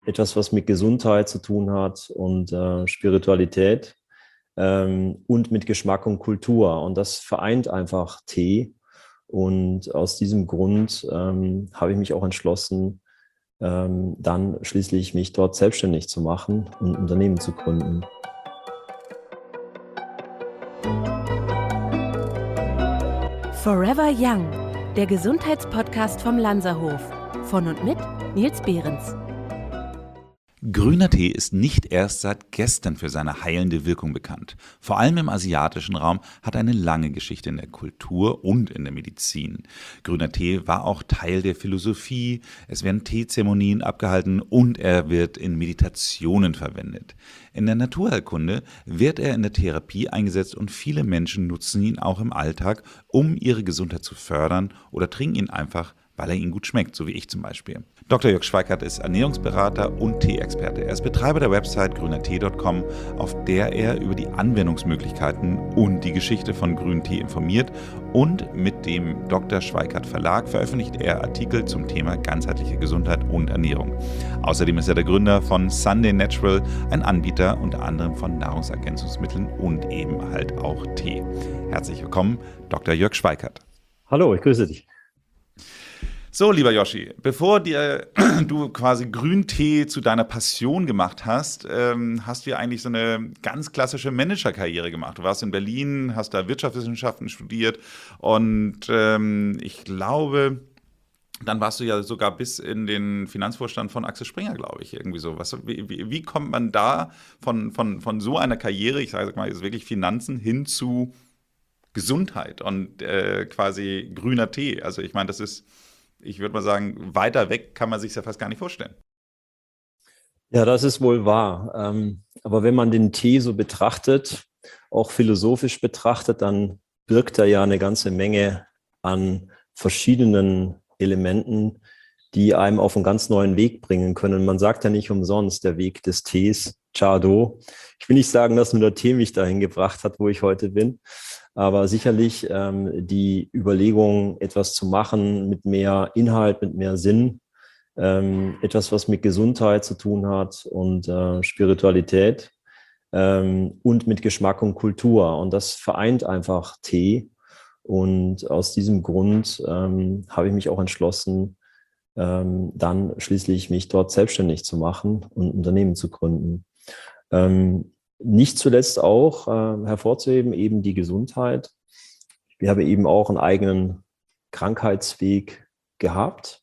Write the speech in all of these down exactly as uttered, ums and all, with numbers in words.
etwas, was mit Gesundheit zu tun hat und äh, Spiritualität ähm, und mit Geschmack und Kultur. Und das vereint einfach Tee. Und aus diesem Grund ähm, habe ich mich auch entschlossen, ähm, dann schließlich mich dort selbstständig zu machen und ein Unternehmen zu gründen. Forever Young, der Gesundheitspodcast vom Lanzerhof. Von und mit Nils Behrens. Grüner Tee ist nicht erst seit gestern für seine heilende Wirkung bekannt. Vor allem im asiatischen Raum hat er eine lange Geschichte in der Kultur und in der Medizin. Grüner Tee war auch Teil der Philosophie, es werden Teezeremonien abgehalten und er wird in Meditationen verwendet. In der Naturheilkunde wird er in der Therapie eingesetzt und viele Menschen nutzen ihn auch im Alltag, um ihre Gesundheit zu fördern oder trinken ihn einfach, weil er ihnen gut schmeckt, so wie ich zum Beispiel. Doktor Jörg Schweikert ist Ernährungsberater und Tee-Experte. Er ist Betreiber der Website grüner tee punkt com, auf der er über die Anwendungsmöglichkeiten und die Geschichte von grünem Tee informiert. Und mit dem Doktor Schweikert Verlag veröffentlicht er Artikel zum Thema ganzheitliche Gesundheit und Ernährung. Außerdem ist er der Gründer von Sunday Natural, ein Anbieter unter anderem von Nahrungsergänzungsmitteln und eben halt auch Tee. Herzlich willkommen, Doktor Jörg Schweikert. Hallo, ich grüße dich. So, lieber Yoshi, bevor dir du quasi Grüntee zu deiner Passion gemacht hast, ähm, hast du ja eigentlich so eine ganz klassische Managerkarriere gemacht. Du warst in Berlin, hast da Wirtschaftswissenschaften studiert und ähm, ich glaube, dann warst du ja sogar bis in den Finanzvorstand von Axel Springer, glaube ich, irgendwie so. Was, wie, wie, wie kommt man da von, von, von so einer Karriere, ich sage mal jetzt wirklich Finanzen, hin zu Gesundheit und äh, quasi grüner Tee? Also ich meine, das ist... Ich würde mal sagen, weiter weg kann man sich ja fast gar nicht vorstellen. Ja, das ist wohl wahr. Ähm, aber wenn man den Tee so betrachtet, auch philosophisch betrachtet, dann birgt er ja eine ganze Menge an verschiedenen Elementen, die einem auf einen ganz neuen Weg bringen können. Man sagt ja nicht umsonst, der Weg des Tees, Chado. Ich will nicht sagen, dass nur der Tee mich dahin gebracht hat, wo ich heute bin. Aber sicherlich ähm, die Überlegung, etwas zu machen mit mehr Inhalt, mit mehr Sinn, ähm, etwas, was mit Gesundheit zu tun hat und äh, Spiritualität ähm, und mit Geschmack und Kultur. Und das vereint einfach Tee. Und aus diesem Grund ähm, habe ich mich auch entschlossen, ähm, dann schließlich mich dort selbstständig zu machen und ein Unternehmen zu gründen. Ähm, Nicht zuletzt auch äh, hervorzuheben, eben die Gesundheit. Wir haben eben auch einen eigenen Krankheitsweg gehabt.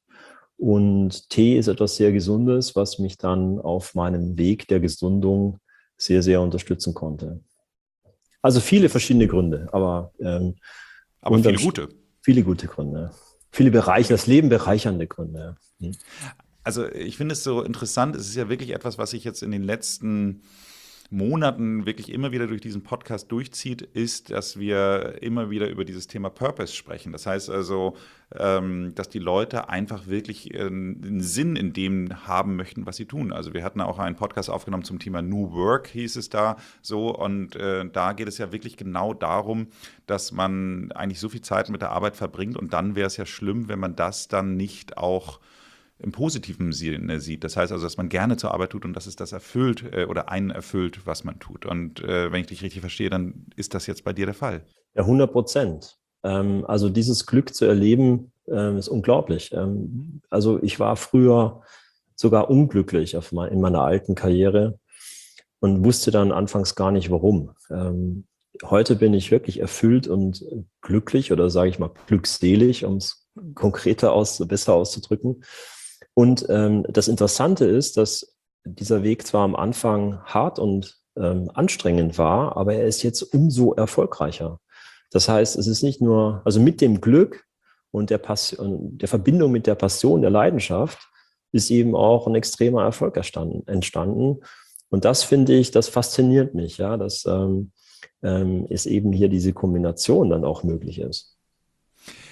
Und Tee ist etwas sehr Gesundes, was mich dann auf meinem Weg der Gesundung sehr, sehr unterstützen konnte. Also viele verschiedene Gründe, aber, ähm, aber viele gute. Viele gute Gründe. Viele Bereiche, das Leben bereichernde Gründe. Hm. Also ich finde es so interessant, es ist ja wirklich etwas, was ich jetzt in den letzten Monaten wirklich immer wieder durch diesen Podcast durchzieht, ist, dass wir immer wieder über dieses Thema Purpose sprechen. Das heißt also, ähm, dass die Leute einfach wirklich äh, einen Sinn in dem haben möchten, was sie tun. Also wir hatten auch einen Podcast aufgenommen zum Thema New Work, hieß es da so. Und äh, da geht es ja wirklich genau darum, dass man eigentlich so viel Zeit mit der Arbeit verbringt und dann wäre es ja schlimm, wenn man das dann nicht auch im positiven Sinne sieht. Das heißt also, dass man gerne zur Arbeit tut und dass es das erfüllt äh, oder einen erfüllt, was man tut. Und äh, wenn ich dich richtig verstehe, dann ist das jetzt bei dir der Fall. Ja, hundert Prozent. Ähm, also dieses Glück zu erleben, ähm, ist unglaublich. Ähm, also ich war früher sogar unglücklich auf mein, in meiner alten Karriere und wusste dann anfangs gar nicht, warum. Ähm, heute bin ich wirklich erfüllt und glücklich oder sage ich mal glückselig, um es konkreter aus, besser auszudrücken. Und ähm, das Interessante ist, dass dieser Weg zwar am Anfang hart und ähm, anstrengend war, aber er ist jetzt umso erfolgreicher. Das heißt, es ist nicht nur, also mit dem Glück und der, Passion, der Verbindung mit der Passion, der Leidenschaft, ist eben auch ein extremer Erfolg entstanden. Und das finde ich, das fasziniert mich, ja, dass ähm, ähm, es eben hier diese Kombination dann auch möglich ist.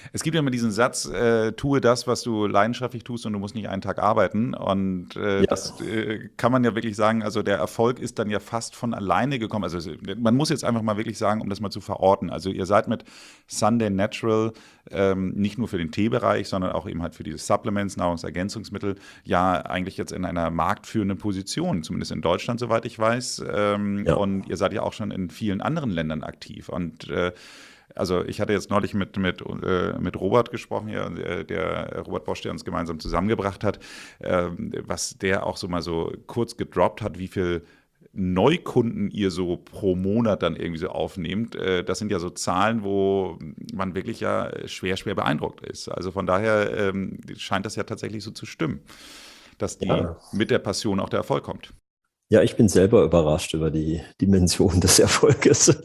Es gibt ja immer diesen Satz, äh, tue das, was du leidenschaftlich tust und du musst nicht einen Tag arbeiten. Und äh, Ja, das äh, kann man ja wirklich sagen, also der Erfolg ist dann ja fast von alleine gekommen. Also es- man muss jetzt einfach mal wirklich sagen, um das mal zu verorten. Also ihr seid mit Sunday Natural ähm, nicht nur für den Teebereich, sondern auch eben halt für diese Supplements, Nahrungsergänzungsmittel, ja eigentlich jetzt in einer marktführenden Position, zumindest in Deutschland, soweit ich weiß. Ähm, ja. und ihr seid ja auch schon in vielen anderen Ländern aktiv. Und äh, also ich hatte jetzt neulich mit, mit, äh, mit Robert gesprochen, ja, äh, der Robert Bosch, der uns gemeinsam zusammengebracht hat, ähm, was der auch so mal so kurz gedroppt hat, wie viel Neukunden ihr so pro Monat dann irgendwie so aufnehmt. Äh, das sind ja so Zahlen, wo man wirklich ja schwer, schwer beeindruckt ist. Also von daher ähm, scheint das ja tatsächlich so zu stimmen, dass die Ja. mit der Passion auch der Erfolg kommt. Ja, ich bin selber überrascht über die Dimension des Erfolges.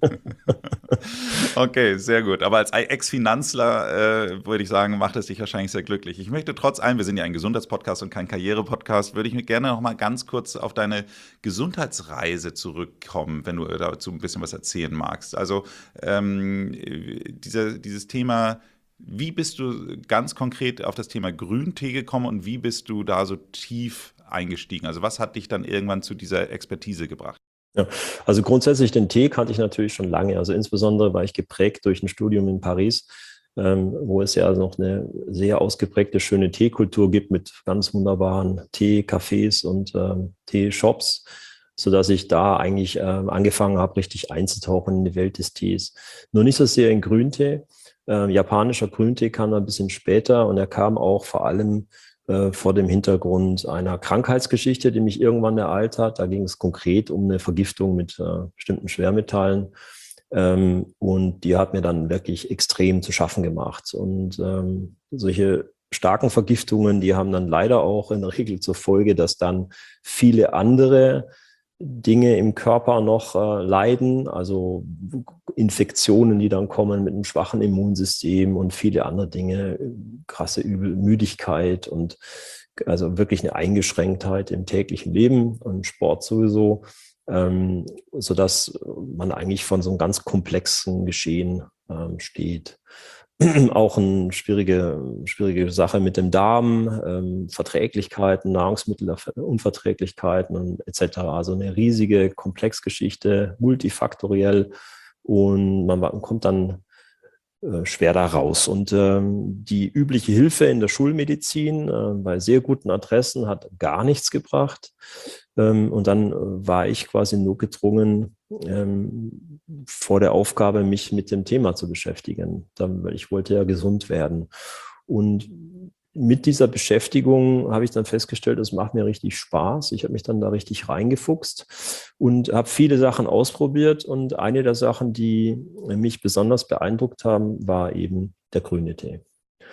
Okay, sehr gut. Aber als Ex-Finanzler äh, würde ich sagen, macht es dich wahrscheinlich sehr glücklich. Ich möchte trotz allem, wir sind ja ein Gesundheitspodcast und kein Karriere-Podcast, würde ich mir gerne noch mal ganz kurz auf deine Gesundheitsreise zurückkommen, wenn du dazu ein bisschen was erzählen magst. Also ähm, diese, dieses Thema, wie bist du ganz konkret auf das Thema Grüntee gekommen und wie bist du da so tief eingestiegen? Also was hat dich dann irgendwann zu dieser Expertise gebracht? Ja, also grundsätzlich den Tee kannte ich natürlich schon lange. Also insbesondere war ich geprägt durch ein Studium in Paris, ähm, wo es ja noch eine sehr ausgeprägte, schöne Teekultur gibt mit ganz wunderbaren Tee-Cafés und ähm, Teeshops, sodass ich da eigentlich ähm, angefangen habe, richtig einzutauchen in die Welt des Tees. Nur nicht so sehr in Grüntee. Ähm, japanischer Grüntee kam ein bisschen später und er kam auch vor allem äh, vor dem Hintergrund einer Krankheitsgeschichte, die mich irgendwann ereilt hat. Da ging es konkret um eine Vergiftung mit äh, bestimmten Schwermetallen. Ähm, und die hat mir dann wirklich extrem zu schaffen gemacht. Und ähm, solche starken Vergiftungen, die haben dann leider auch in der Regel zur Folge, dass dann viele andere Dinge im Körper noch äh, leiden, also Infektionen, die dann kommen mit einem schwachen Immunsystem und viele andere Dinge, krasse Übel, Müdigkeit und also wirklich eine Eingeschränktheit im täglichen Leben und Sport sowieso, ähm, sodass man eigentlich von so einem ganz komplexen Geschehen ähm, steht. Auch eine schwierige, schwierige Sache mit dem Darm, ähm, Verträglichkeiten, Nahrungsmittelunverträglichkeiten und et cetera. Also eine riesige Komplexgeschichte, multifaktoriell und man, man kommt dann äh, schwer da raus. Und ähm, die übliche Hilfe in der Schulmedizin äh, bei sehr guten Adressen hat gar nichts gebracht. Ähm, und dann äh, war ich quasi nur gedrungen, ähm, vor der Aufgabe, mich mit dem Thema zu beschäftigen. Dann, weil ich wollte ja gesund werden. Und mit dieser Beschäftigung habe ich dann festgestellt, es macht mir richtig Spaß. Ich habe mich dann da richtig reingefuchst und habe viele Sachen ausprobiert. Und eine der Sachen, die mich besonders beeindruckt haben, war eben der grüne Tee.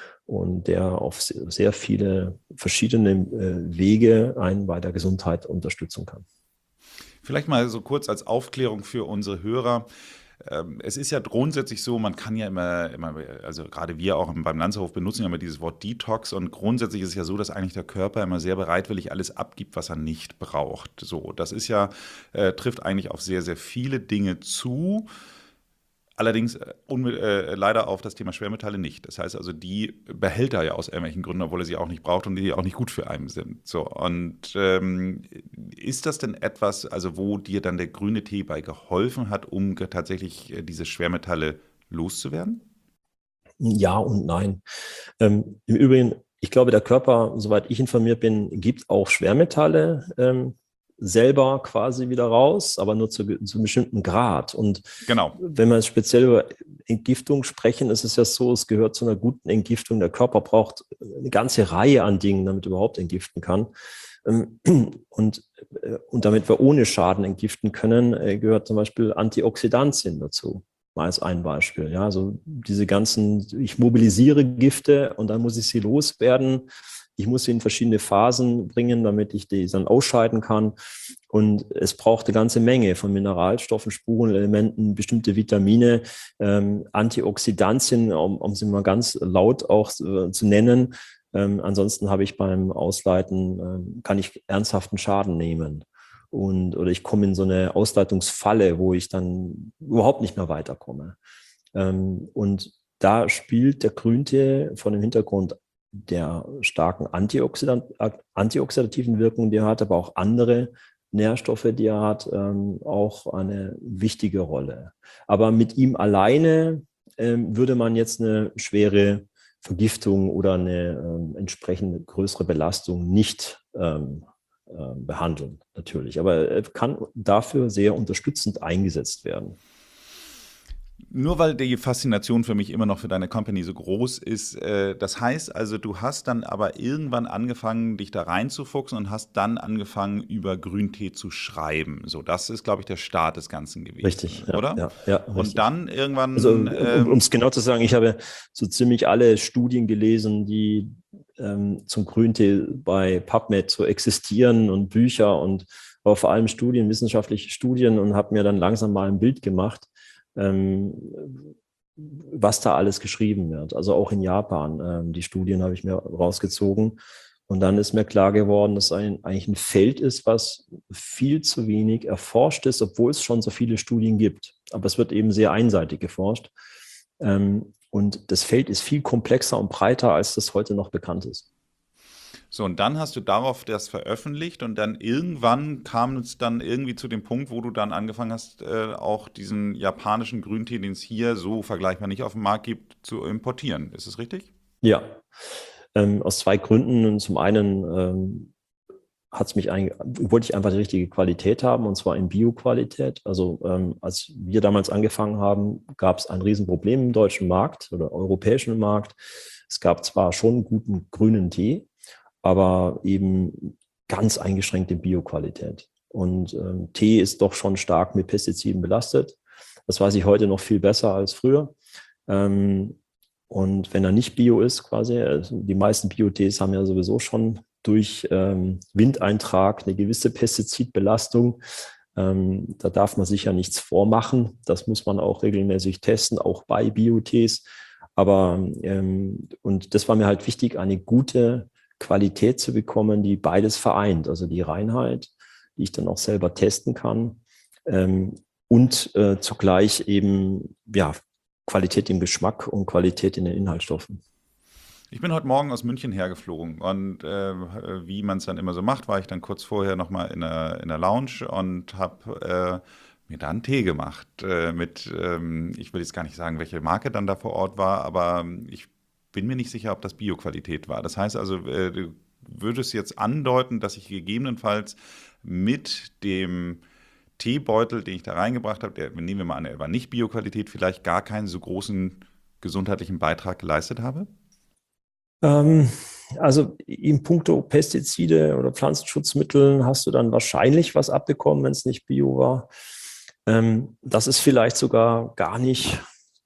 Und der auf sehr viele verschiedene Wege einen bei der Gesundheit unterstützen kann. Vielleicht mal so kurz als Aufklärung für unsere Hörer. Es ist ja grundsätzlich so, man kann ja immer, immer, also gerade wir auch beim Lanzerhof benutzen ja immer dieses Wort Detox und grundsätzlich ist es ja so, dass eigentlich der Körper immer sehr bereitwillig alles abgibt, was er nicht braucht. So, das ist ja, äh, trifft eigentlich auf sehr, sehr viele Dinge zu. Allerdings äh, äh, leider auf das Thema Schwermetalle nicht. Das heißt also, die behält er ja aus irgendwelchen Gründen, obwohl er sie auch nicht braucht und die auch nicht gut für einen sind. So, und ähm, ist das denn etwas, also wo dir dann der grüne Tee bei geholfen hat, um tatsächlich äh, diese Schwermetalle loszuwerden? Ja und nein. Ähm, im Übrigen, ich glaube, der Körper, soweit ich informiert bin, gibt auch Schwermetalle ähm, selber quasi wieder raus, aber nur zu, zu einem bestimmten Grad. Und genau. Wenn wir speziell über Entgiftung sprechen, ist es ja so, es gehört zu einer guten Entgiftung. Der Körper braucht eine ganze Reihe an Dingen, damit er überhaupt entgiften kann. Und, und damit wir ohne Schaden entgiften können, gehört zum Beispiel Antioxidantien dazu. Mal als ein Beispiel. Ja, also diese ganzen, ich mobilisiere Gifte und dann muss ich sie loswerden. Ich muss sie in verschiedene Phasen bringen, damit ich die dann ausscheiden kann. Und es braucht eine ganze Menge von Mineralstoffen, Spurenelementen, bestimmte Vitamine, ähm, Antioxidantien, um, um sie mal ganz laut auch äh, zu nennen. Ähm, ansonsten habe ich beim Ausleiten, ähm, kann ich ernsthaften Schaden nehmen. Und, oder ich komme in so eine Ausleitungsfalle, wo ich dann überhaupt nicht mehr weiterkomme. Ähm, und da spielt der Grüntee von dem Hintergrund der starken Antioxidant, antioxidativen Wirkung, die er hat, aber auch andere Nährstoffe, die er hat, ähm, auch eine wichtige Rolle. Aber mit ihm alleine ähm, würde man jetzt eine schwere Vergiftung oder eine ähm, entsprechend größere Belastung nicht ähm, äh, behandeln, natürlich. Aber er kann dafür sehr unterstützend eingesetzt werden. Nur weil die Faszination für mich immer noch für deine Company so groß ist, äh, das heißt also, du hast dann aber irgendwann angefangen, dich da reinzufuchsen und hast dann angefangen, über Grüntee zu schreiben. So, das ist, glaube ich, der Start des Ganzen gewesen, Richtig, ja, oder? ja, ja, Und richtig. dann Also irgendwann, um ähm, es genau zu sagen, ich habe so ziemlich alle Studien gelesen, die ähm, zum Grüntee bei PubMed so existieren und Bücher und aber vor allem Studien, wissenschaftliche Studien und habe mir dann langsam mal ein Bild gemacht, ähm, was da alles geschrieben wird. Also auch in Japan. Ähm, die Studien habe ich mir rausgezogen. Und dann ist mir klar geworden, dass ein, eigentlich ein Feld ist, was viel zu wenig erforscht ist, obwohl es schon so viele Studien gibt. Aber es wird eben sehr einseitig geforscht. Ähm, und das Feld ist viel komplexer und breiter, als das heute noch bekannt ist. so, und dann hast du darauf das veröffentlicht und dann irgendwann kam es dann irgendwie zu dem Punkt, wo du dann angefangen hast, äh, auch diesen japanischen Grüntee, den es hier so vergleichbar nicht auf dem Markt gibt, zu importieren. Ist das richtig? Ja, ähm, aus zwei Gründen. Und zum einen ähm, hat's mich eigentlich, wollte ich einfach die richtige Qualität haben, und zwar in Bio-Qualität. Also ähm, als wir damals angefangen haben, gab es ein Riesenproblem im deutschen Markt oder europäischen Markt. Es gab zwar schon guten grünen Tee, aber eben ganz eingeschränkte Bio-Qualität. Und ähm, Tee ist doch schon stark mit Pestiziden belastet. Das weiß ich heute noch viel besser als früher. Ähm, und wenn er nicht Bio ist, quasi, also die meisten Bio-Tees haben ja sowieso schon durch ähm, Windeintrag eine gewisse Pestizidbelastung. Ähm, da darf man sich ja nichts vormachen. Das muss man auch regelmäßig testen, auch bei Bio-Tees. Aber ähm, und das war mir halt wichtig, eine gute Qualität zu bekommen, die beides vereint. Also die Reinheit, die ich dann auch selber testen kann, ähm, und äh, zugleich eben ja, Qualität im Geschmack und Qualität in den Inhaltsstoffen. Ich bin heute Morgen aus München hergeflogen und äh, wie man es dann immer so macht, war ich dann kurz vorher nochmal in der, in der Lounge und habe äh, mir da einen Tee gemacht äh, mit, ähm, ich will jetzt gar nicht sagen, welche Marke dann da vor Ort war, aber ich bin mir nicht sicher, ob das Bio-Qualität war. Das heißt also, äh, du würdest jetzt andeuten, dass ich gegebenenfalls mit dem Teebeutel, den ich da reingebracht habe, der, nehmen wir mal an, er war nicht Bio-Qualität, vielleicht gar keinen so großen gesundheitlichen Beitrag geleistet habe? Ähm, also in puncto Pestizide oder Pflanzenschutzmitteln hast du dann wahrscheinlich was abbekommen, wenn es nicht Bio war. Ähm, das ist vielleicht sogar gar nicht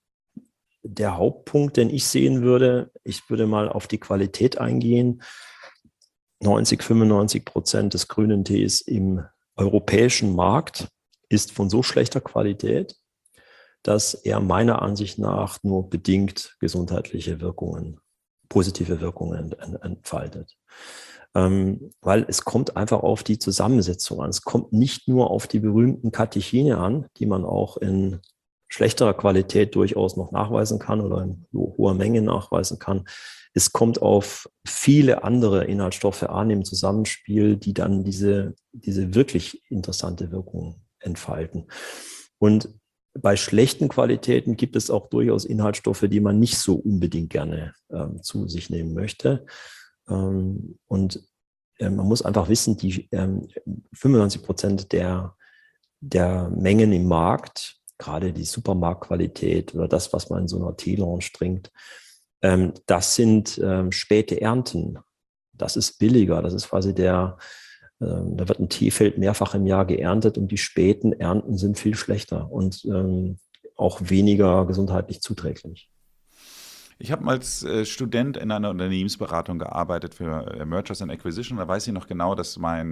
der Hauptpunkt, den ich sehen würde. Ich würde mal auf die Qualität eingehen. neunzig, fünfundneunzig Prozent des grünen Tees im europäischen Markt ist von so schlechter Qualität, dass er meiner Ansicht nach nur bedingt gesundheitliche Wirkungen, positive Wirkungen entfaltet. Ähm, weil es kommt einfach auf die Zusammensetzung an. Es kommt nicht nur auf die berühmten Katechine an, die man auch in schlechterer Qualität durchaus noch nachweisen kann oder in hoher Menge nachweisen kann. Es kommt auf viele andere Inhaltsstoffe an im Zusammenspiel, die dann diese, diese wirklich interessante Wirkung entfalten. Und bei schlechten Qualitäten gibt es auch durchaus Inhaltsstoffe, die man nicht so unbedingt gerne ähm, zu sich nehmen möchte. Ähm, und äh, man muss einfach wissen, die ähm, fünfundneunzig Prozent der, der Mengen im Markt, gerade die Supermarktqualität oder das, was man in so einer Teelounge trinkt, ähm, das sind ähm, späte Ernten. Das ist billiger. Das ist quasi der, ähm, da wird ein Teefeld mehrfach im Jahr geerntet und die späten Ernten sind viel schlechter und ähm, auch weniger gesundheitlich zuträglich. Ich habe als äh, Student in einer Unternehmensberatung gearbeitet für äh, Mergers and Acquisition. Da weiß ich noch genau, dass mein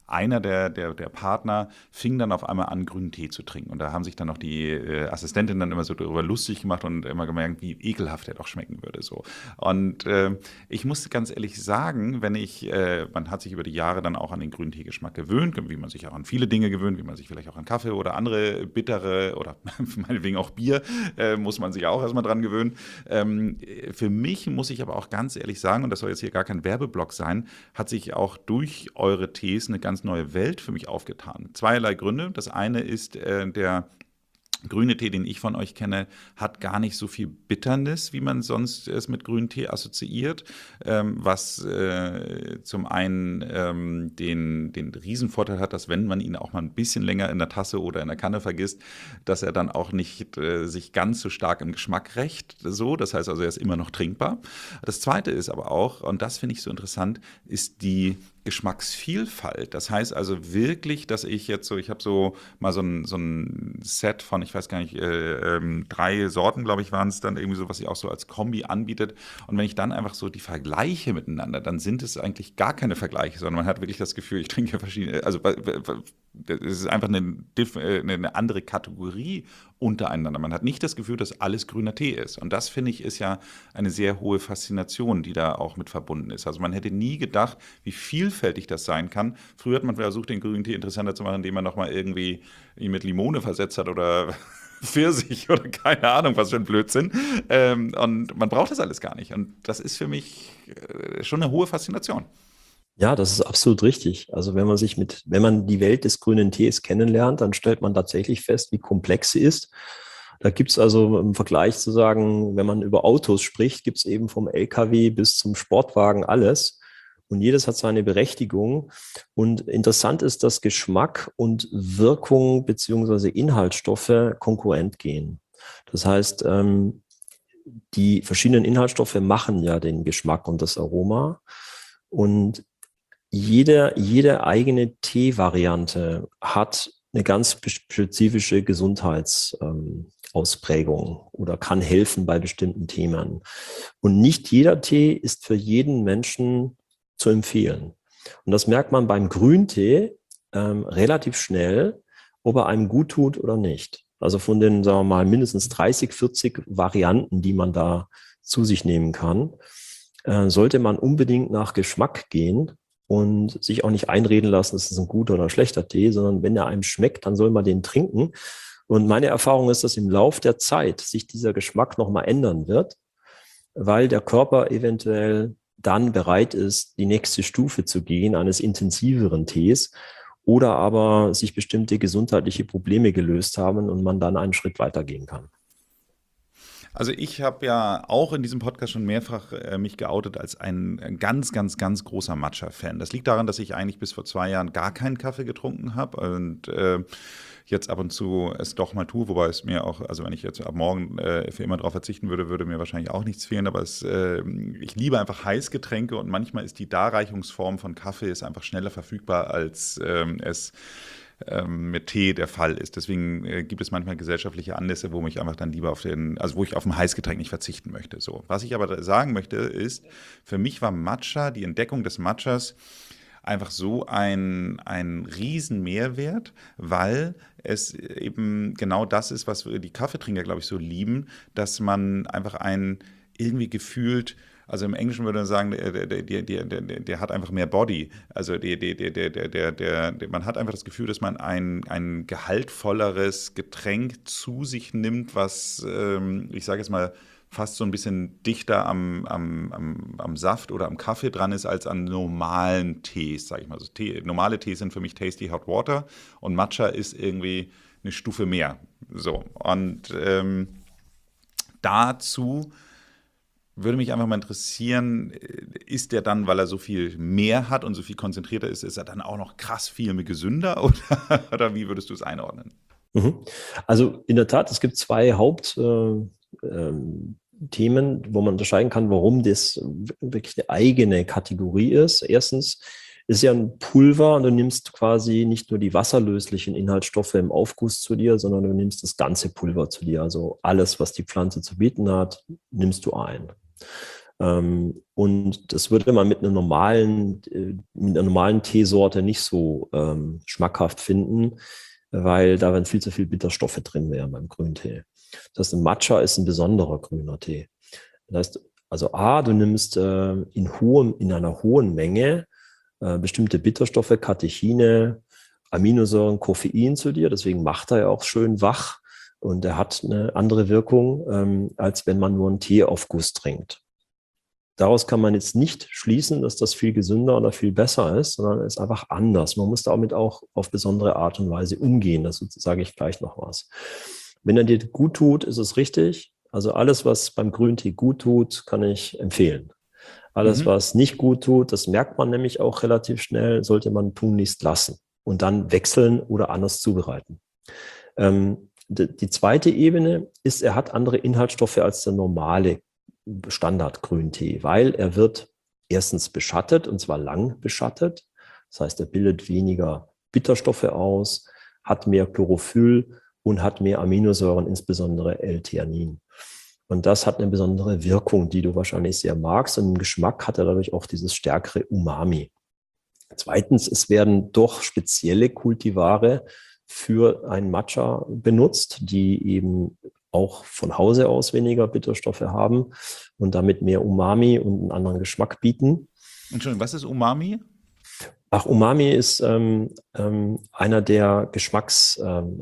einer der, der, der Partner fing dann auf einmal an, grünen Tee zu trinken. Und da haben sich dann noch die äh, Assistentin dann immer so darüber lustig gemacht und immer gemerkt, wie ekelhaft er doch schmecken würde. So. Und äh, ich musste ganz ehrlich sagen, wenn ich, äh, man hat sich über die Jahre dann auch an den grünen Teegeschmack gewöhnt, wie man sich auch an viele Dinge gewöhnt, wie man sich vielleicht auch an Kaffee oder andere bittere oder meinetwegen auch Bier, äh, muss man sich auch erstmal dran gewöhnen. Ähm, für mich muss ich aber auch ganz ehrlich sagen, und das soll jetzt hier gar kein Werbeblock sein, hat sich auch durch eure Tees eine ganz neue Welt für mich aufgetan. Zweierlei Gründe. Das eine ist äh, der grüne Tee, den ich von euch kenne, hat gar nicht so viel Bitternis, wie man sonst es mit grünen Tee assoziiert, ähm, was äh, zum einen ähm, den, den Riesenvorteil hat, dass wenn man ihn auch mal ein bisschen länger in der Tasse oder in der Kanne vergisst, dass er dann auch nicht äh, sich ganz so stark im Geschmack rächt. So, das heißt also, er ist immer noch trinkbar. Das Zweite ist aber auch, und das finde ich so interessant, ist die Geschmacksvielfalt. Das heißt also wirklich, dass ich jetzt so, ich habe so mal so ein, so ein Set von, ich weiß gar nicht, äh, ähm, drei Sorten, glaube ich, waren es dann irgendwie so, was sich auch so als Kombi anbietet. Und wenn ich dann einfach so die Vergleiche miteinander, dann sind es eigentlich gar keine Vergleiche, sondern man hat wirklich das Gefühl, ich trinke verschiedene, also es ist einfach eine, eine andere Kategorie untereinander. Man hat nicht das Gefühl, dass alles grüner Tee ist. Und das, finde ich, ist ja eine sehr hohe Faszination, die da auch mit verbunden ist. Also man hätte nie gedacht, wie vielfältig das sein kann. Früher hat man versucht, den grünen Tee interessanter zu machen, indem man nochmal irgendwie ihn mit Limone versetzt hat oder Pfirsich oder keine Ahnung, was für ein Blödsinn. Ähm, und man braucht das alles gar nicht. Und das ist für mich äh, schon eine hohe Faszination. Ja, das ist absolut richtig. Also wenn man sich mit, wenn man die Welt des grünen Tees kennenlernt, dann stellt man tatsächlich fest, wie komplex sie ist. Da gibt es also im Vergleich zu sagen, wenn man über Autos spricht, gibt es eben vom L K W bis zum Sportwagen alles. Und jedes hat seine Berechtigung. Und interessant ist, dass Geschmack und Wirkung beziehungsweise Inhaltsstoffe konkurrent gehen. Das heißt, die verschiedenen Inhaltsstoffe machen ja den Geschmack und das Aroma. Und Jede, jede eigene Teevariante hat eine ganz spezifische Gesundheitsausprägung ähm, oder kann helfen bei bestimmten Themen. Und nicht jeder Tee ist für jeden Menschen zu empfehlen. Und das merkt man beim Grüntee ähm, relativ schnell, ob er einem gut tut oder nicht. Also von den, sagen wir mal, mindestens dreißig, vierzig Varianten, die man da zu sich nehmen kann, äh, sollte man unbedingt nach Geschmack gehen und sich auch nicht einreden lassen, es ist ein guter oder ein schlechter Tee, sondern wenn er einem schmeckt, dann soll man den trinken. Und meine Erfahrung ist, dass im Lauf der Zeit sich dieser Geschmack nochmal ändern wird, weil der Körper eventuell dann bereit ist, die nächste Stufe zu gehen, eines intensiveren Tees, oder aber sich bestimmte gesundheitliche Probleme gelöst haben und man dann einen Schritt weitergehen kann. Also ich habe ja auch in diesem Podcast schon mehrfach äh, mich geoutet als ein, ein ganz, ganz, ganz großer Matcha-Fan. Das liegt daran, dass ich eigentlich bis vor zwei Jahren gar keinen Kaffee getrunken habe und äh, jetzt ab und zu es doch mal tue, wobei es mir auch, also wenn ich jetzt ab morgen äh, für immer darauf verzichten würde, würde mir wahrscheinlich auch nichts fehlen, aber es, äh, ich liebe einfach Heißgetränke und manchmal ist die Darreichungsform von Kaffee ist einfach schneller verfügbar, als ähm, es mit Tee der Fall ist. Deswegen äh, gibt es manchmal gesellschaftliche Anlässe, wo mich einfach dann lieber auf den, also wo ich auf ein Heißgetränk nicht verzichten möchte. So. Was ich aber sagen möchte, ist, für mich war Matcha, die Entdeckung des Matchas, einfach so ein, ein riesen Mehrwert, weil es eben genau das ist, was die Kaffeetrinker, glaube ich, so lieben, dass man einfach ein irgendwie gefühlt, also im Englischen würde man sagen, der, der, der, der, der, der hat einfach mehr Body. Also der, der, der, der, der, der, der, man hat einfach das Gefühl, dass man ein, ein gehaltvolleres Getränk zu sich nimmt, was, ähm, ich sage jetzt mal, fast so ein bisschen dichter am, am, am, am Saft oder am Kaffee dran ist, als an normalen Tees, sage ich mal. Also Tee, normale Tees sind für mich Tasty Hot Water und Matcha ist irgendwie eine Stufe mehr. So, und ähm, dazu würde mich einfach mal interessieren, ist der dann, weil er so viel mehr hat und so viel konzentrierter ist, ist er dann auch noch krass viel gesünder oder, oder wie würdest du es einordnen? Also in der Tat, es gibt zwei Hauptthemen, äh, wo man unterscheiden kann, warum das wirklich eine eigene Kategorie ist. Erstens ist ja ein Pulver und du nimmst quasi nicht nur die wasserlöslichen Inhaltsstoffe im Aufguss zu dir, sondern du nimmst das ganze Pulver zu dir. Also alles, was die Pflanze zu bieten hat, nimmst du ein. Ähm, und das würde man mit einer normalen, äh, mit einer normalen Teesorte nicht so ähm, schmackhaft finden, weil da dann viel zu viel Bitterstoffe drin wären beim Grüntee. Das heißt, ein Matcha ist ein besonderer grüner Tee. Das heißt, also A, du nimmst äh, in, hohem, in einer hohen Menge äh, bestimmte Bitterstoffe, Katechine, Aminosäuren, Koffein zu dir. Deswegen macht er ja auch schön wach und er hat eine andere Wirkung, ähm, als wenn man nur einen Teeaufguss trinkt. Daraus kann man jetzt nicht schließen, dass das viel gesünder oder viel besser ist, sondern es ist einfach anders. Man muss damit auch auf besondere Art und Weise umgehen. Dazu sage ich gleich noch was. Wenn er dir gut tut, ist es richtig. Also alles, was beim Grüntee gut tut, kann ich empfehlen. Alles, mhm. was nicht gut tut, das merkt man nämlich auch relativ schnell, sollte man tunlichst lassen und dann wechseln oder anders zubereiten. Ähm, die, die zweite Ebene ist, er hat andere Inhaltsstoffe als der normale Standard-Grüntee, weil er wird erstens beschattet, und zwar lang beschattet. Das heißt, er bildet weniger Bitterstoffe aus, hat mehr Chlorophyll und hat mehr Aminosäuren, insbesondere L-Theanin. Und das hat eine besondere Wirkung, die du wahrscheinlich sehr magst. Und im Geschmack hat er dadurch auch dieses stärkere Umami. Zweitens, es werden doch spezielle Kultivare für ein Matcha benutzt, die eben auch von Hause aus weniger Bitterstoffe haben und damit mehr Umami und einen anderen Geschmack bieten. Entschuldigung, was ist Umami? Ach, Umami ist ähm, ähm, einer der Geschmacks,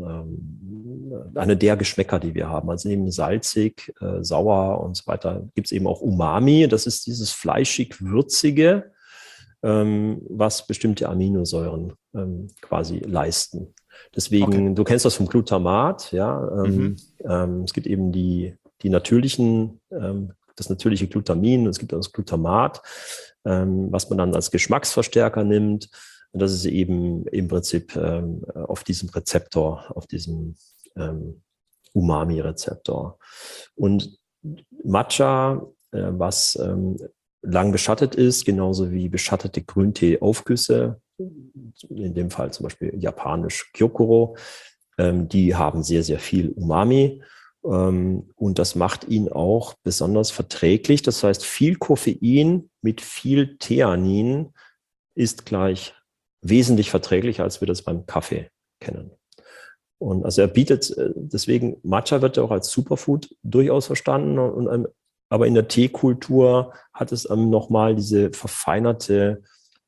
ähm, äh, eine der Geschmäcker, die wir haben. Also neben salzig, äh, sauer und so weiter gibt es eben auch Umami. Das ist dieses fleischig-würzige, ähm, was bestimmte Aminosäuren ähm, quasi leisten. Deswegen, okay. Du kennst das vom Glutamat, ja. Ähm, mhm. ähm, es gibt eben die, die natürlichen, ähm, das natürliche Glutamin, es gibt das Glutamat, ähm, was man dann als Geschmacksverstärker nimmt. Und das ist eben im Prinzip ähm, auf diesem Rezeptor, auf diesem ähm, Umami-Rezeptor. Und Matcha, äh, was ähm, lang beschattet ist, genauso wie beschattete Grüntee-Aufgüsse, in dem Fall zum Beispiel japanisch Gyokuro, ähm, die haben sehr, sehr viel Umami ähm, und das macht ihn auch besonders verträglich. Das heißt, viel Koffein mit viel Theanin ist gleich wesentlich verträglicher, als wir das beim Kaffee kennen. Und also er bietet, deswegen Matcha wird ja auch als Superfood durchaus verstanden, und, und, aber in der Teekultur hat es ähm, nochmal diese verfeinerte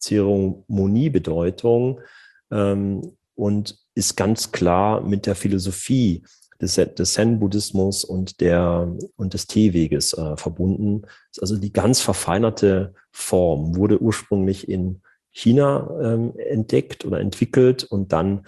Zeremoniebedeutung ähm, und ist ganz klar mit der Philosophie des, des Zen-Buddhismus und, der, und des Teeweges äh, verbunden. Also die ganz verfeinerte Form wurde ursprünglich in China ähm, entdeckt oder entwickelt und dann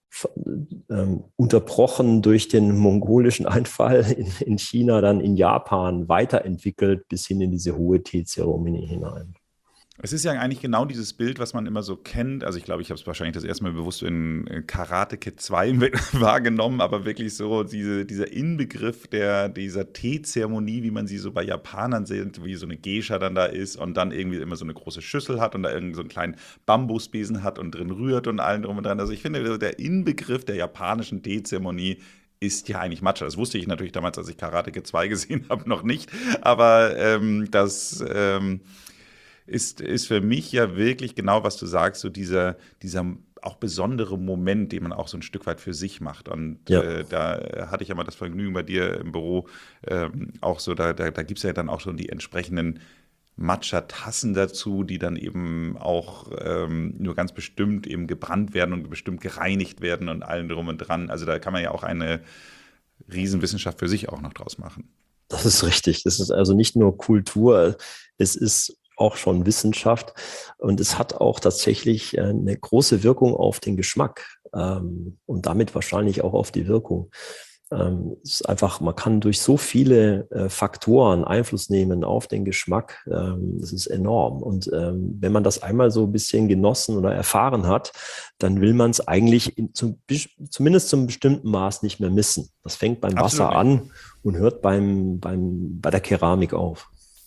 ähm, unterbrochen durch den mongolischen Einfall in, in China, dann in Japan weiterentwickelt bis hin in diese hohe Teezeremonie hinein. Es ist ja eigentlich genau dieses Bild, was man immer so kennt. Also ich glaube, ich habe es wahrscheinlich das erste Mal bewusst in Karate Kid zwei wahrgenommen, aber wirklich so diese, dieser Inbegriff der, dieser Teezeremonie, wie man sie so bei Japanern sieht, wie so eine Geisha dann da ist und dann irgendwie immer so eine große Schüssel hat und da irgendwie so einen kleinen Bambusbesen hat und drin rührt und allen drum und dran. Also ich finde, der Inbegriff der japanischen Teezeremonie ist ja eigentlich Matcha. Das wusste ich natürlich damals, als ich Karate Kid zwei gesehen habe, noch nicht. Aber ähm, das... Ähm, Ist, ist für mich ja wirklich genau, was du sagst, so dieser, dieser auch besondere Moment, den man auch so ein Stück weit für sich macht. Und ja. äh, da hatte ich ja mal das Vergnügen bei dir im Büro, ähm, auch so, da, da, da gibt es ja dann auch schon die entsprechenden Matcha-Tassen dazu, die dann eben auch ähm, nur ganz bestimmt eben gebrannt werden und bestimmt gereinigt werden und allen drum und dran. Also da kann man ja auch eine Riesenwissenschaft für sich auch noch draus machen. Das ist richtig. Das ist also nicht nur Kultur, es ist auch schon Wissenschaft und es hat auch tatsächlich eine große Wirkung auf den Geschmack ähm, und damit wahrscheinlich auch auf die Wirkung. Ähm, es ist einfach, man kann durch so viele äh, Faktoren Einfluss nehmen auf den Geschmack. Ähm, das ist enorm. Und ähm, wenn man das einmal so ein bisschen genossen oder erfahren hat, dann will man es eigentlich in, zum, zumindest zum bestimmten Maß nicht mehr missen. Das fängt beim Absolut Wasser nicht. an und hört beim, beim, bei der Keramik auf.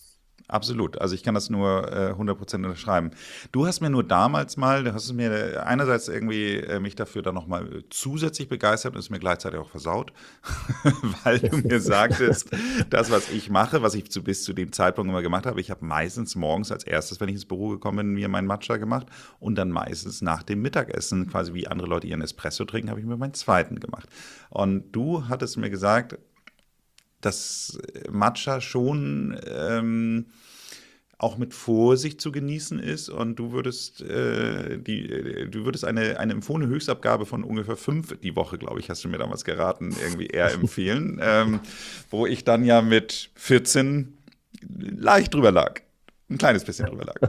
Absolut. Also ich kann das nur äh, hundert Prozent unterschreiben. Du hast mir nur damals mal, du hast es mir einerseits irgendwie äh, mich dafür dann nochmal zusätzlich begeistert und es mir gleichzeitig auch versaut, weil du mir sagtest, das, was ich mache, was ich zu, bis zu dem Zeitpunkt immer gemacht habe, ich habe meistens morgens als erstes, wenn ich ins Büro gekommen bin, mir meinen Matcha gemacht und dann meistens nach dem Mittagessen, quasi wie andere Leute ihren Espresso trinken, habe ich mir meinen zweiten gemacht. Und du hattest mir gesagt, dass Matcha schon ähm, auch mit Vorsicht zu genießen ist und du würdest, äh, die, du würdest eine, eine empfohlene Höchstabgabe von ungefähr fünf die Woche, glaube ich, hast du mir damals geraten, irgendwie eher empfehlen, ähm, wo ich dann ja mit vierzehn leicht drüber lag. Ein kleines bisschen drüber lag.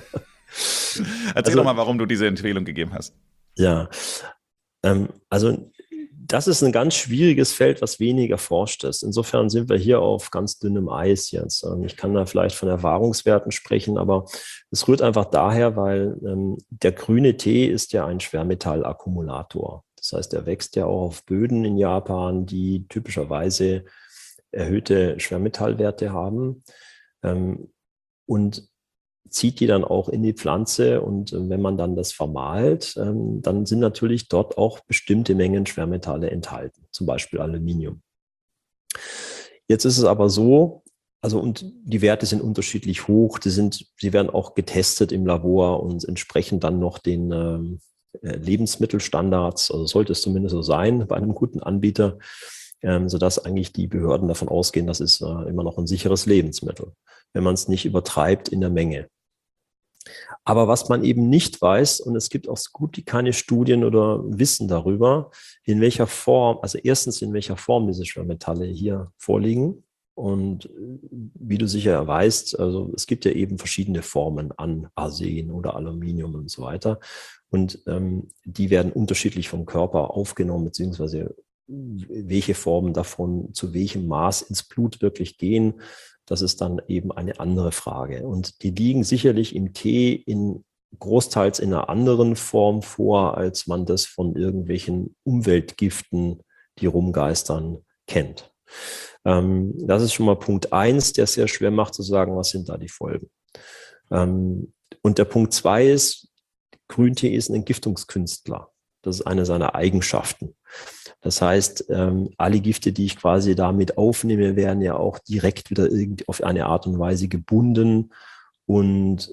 Erzähl Also, doch mal, warum du diese Empfehlung gegeben hast. Ja, ähm, also das ist ein ganz schwieriges Feld, was wenig erforscht ist. Insofern sind wir hier auf ganz dünnem Eis jetzt. Ähm, Ich kann da vielleicht von Erfahrungswerten sprechen, aber es rührt einfach daher, weil ähm, der grüne Tee ist ja ein Schwermetallakkumulator. Das heißt, er wächst ja auch auf Böden in Japan, die typischerweise erhöhte Schwermetallwerte haben. Ähm, und zieht die dann auch in die Pflanze und äh, wenn man dann das vermahlt, ähm, dann sind natürlich dort auch bestimmte Mengen Schwermetalle enthalten, zum Beispiel Aluminium. Jetzt ist es aber so, also und die Werte sind unterschiedlich hoch, die sind, sie werden auch getestet im Labor und entsprechen dann noch den ähm, Lebensmittelstandards, also sollte es zumindest so sein bei einem guten Anbieter, ähm, sodass eigentlich die Behörden davon ausgehen, das ist äh, immer noch ein sicheres Lebensmittel, wenn man es nicht übertreibt in der Menge. Aber was man eben nicht weiß, und es gibt auch so gut wie keine Studien oder Wissen darüber, in welcher Form, also erstens in welcher Form diese Schwermetalle hier vorliegen. Und wie du sicher weißt, also es gibt ja eben verschiedene Formen an Arsen oder Aluminium und so weiter. Und ähm, die werden unterschiedlich vom Körper aufgenommen, beziehungsweise welche Formen davon zu welchem Maß ins Blut wirklich gehen. Das ist dann eben eine andere Frage. Und die liegen sicherlich im Tee in großteils in einer anderen Form vor, als man das von irgendwelchen Umweltgiften, die rumgeistern, kennt. Ähm, das ist schon mal Punkt eins, der es sehr schwer macht zu sagen, was sind da die Folgen. Ähm, und der Punkt zwei ist, Grüntee ist ein Entgiftungskünstler. Das ist eine seiner Eigenschaften. Das heißt, ähm, alle Gifte, die ich quasi damit aufnehme, werden ja auch direkt wieder irgendwie auf eine Art und Weise gebunden und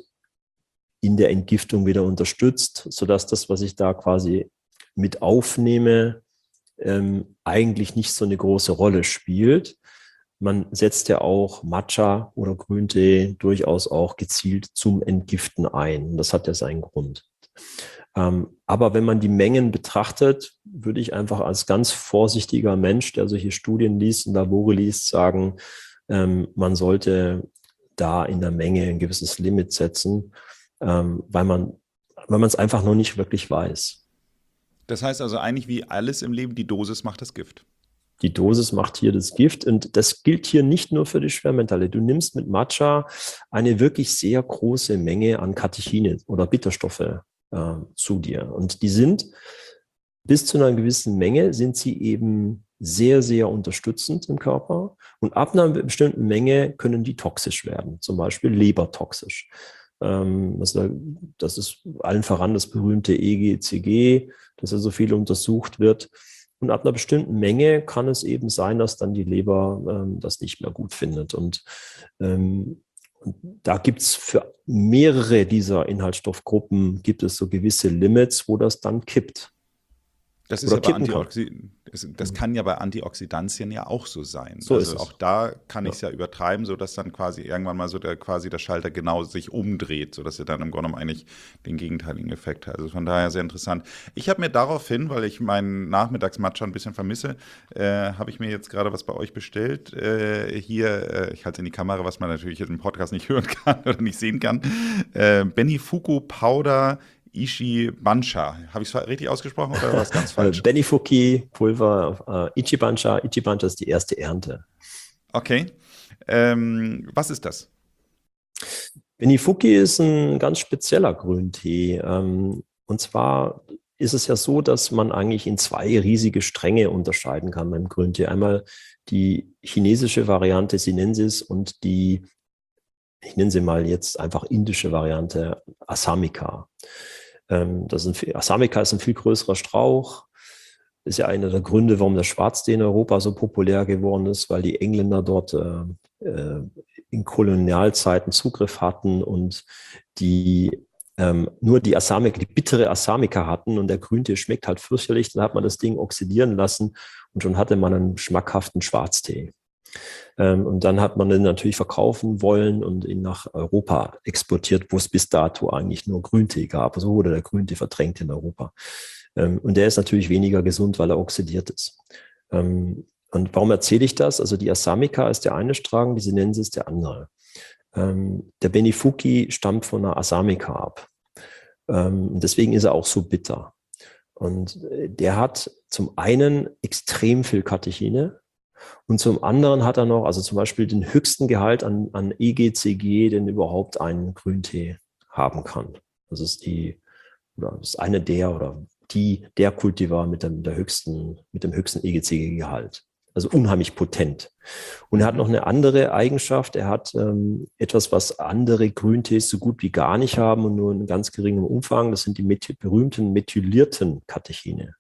in der Entgiftung wieder unterstützt, sodass das, was ich da quasi mit aufnehme, ähm, eigentlich nicht so eine große Rolle spielt. Man setzt ja auch Matcha oder Grüntee durchaus auch gezielt zum Entgiften ein. Das hat ja seinen Grund. Ähm, aber wenn man die Mengen betrachtet, würde ich einfach als ganz vorsichtiger Mensch, der solche Studien liest und Labore liest, sagen, ähm, man sollte da in der Menge ein gewisses Limit setzen, ähm, weil man, weil man es einfach noch nicht wirklich weiß. Das heißt also eigentlich wie alles im Leben, die Dosis macht das Gift. Die Dosis macht hier das Gift und das gilt hier nicht nur für die Schwermetalle. Du nimmst mit Matcha eine wirklich sehr große Menge an Katechine oder Bitterstoffe äh, zu dir und die sind bis zu einer gewissen Menge sind sie eben sehr, sehr unterstützend im Körper und ab einer bestimmten Menge können die toxisch werden, zum Beispiel lebertoxisch. Ähm, das, das ist allen voran das berühmte E G C G, das ja so viel untersucht wird. Und ab einer bestimmten Menge kann es eben sein, dass dann die Leber ähm, das nicht mehr gut findet. Und, ähm, und da gibt es für mehrere dieser Inhaltsstoffgruppen gibt es so gewisse Limits, wo das dann kippt. Das ist ja bei Antioxid- das kann ja bei Antioxidantien ja auch so sein. So also ist es. auch da kann Ja. ich es ja übertreiben, sodass dann quasi irgendwann mal so der quasi der Schalter genau sich umdreht, sodass er dann im Grunde genommen eigentlich den gegenteiligen Effekt hat. Also von daher sehr interessant. Ich habe mir daraufhin, weil ich meinen Nachmittagsmatcha ein bisschen vermisse, äh, habe ich mir jetzt gerade was bei euch bestellt. Äh, hier, äh, ich halte es in die Kamera, was man natürlich jetzt im Podcast nicht hören kann oder nicht sehen kann. Äh, Benifuku Powder Ichibancha. Habe ich es richtig ausgesprochen oder war es ganz falsch? Benifuki, Pulver, äh, Ichibancha. Ichibancha ist die erste Ernte. Okay. Ähm, was ist das? Benifuki ist ein ganz spezieller Grüntee. Ähm, und zwar ist es ja so, dass man eigentlich in zwei riesige Stränge unterscheiden kann beim Grüntee. Einmal die chinesische Variante Sinensis und die ich nenne sie mal jetzt einfach indische Variante, Assamica. Ähm, das ist ein, Assamica ist ein viel größerer Strauch. Das ist ja einer der Gründe, warum der Schwarztee in Europa so populär geworden ist, weil die Engländer dort äh, in Kolonialzeiten Zugriff hatten und die ähm, nur die Assamica, die bittere Assamica hatten und der Grüntee schmeckt halt fürchterlich. Dann hat man das Ding oxidieren lassen und schon hatte man einen schmackhaften Schwarztee. Ähm, und dann hat man den natürlich verkaufen wollen und ihn nach Europa exportiert, wo es bis dato eigentlich nur Grüntee gab. So wurde der Grüntee verdrängt in Europa. Ähm, und der ist natürlich weniger gesund, weil er oxidiert ist. Ähm, und warum erzähle ich das? Also die Assamica ist der eine Strang, die Sinensis ist der andere. Ähm, der Benifuki stammt von einer Assamica ab. Ähm, deswegen ist er auch so bitter. Und der hat zum einen extrem viel Katechine und zum anderen hat er noch, also zum Beispiel den höchsten Gehalt an, an E G C G, den überhaupt ein Grüntee haben kann. Das ist die, oder das ist eine der oder die, der Kultivar mit dem, der höchsten, mit dem höchsten E G C G-Gehalt. Also unheimlich potent. Und er hat noch eine andere Eigenschaft. Er hat ähm, etwas, was andere Grüntees so gut wie gar nicht haben und nur in ganz geringem Umfang. Das sind die meth- berühmten methylierten Katechine.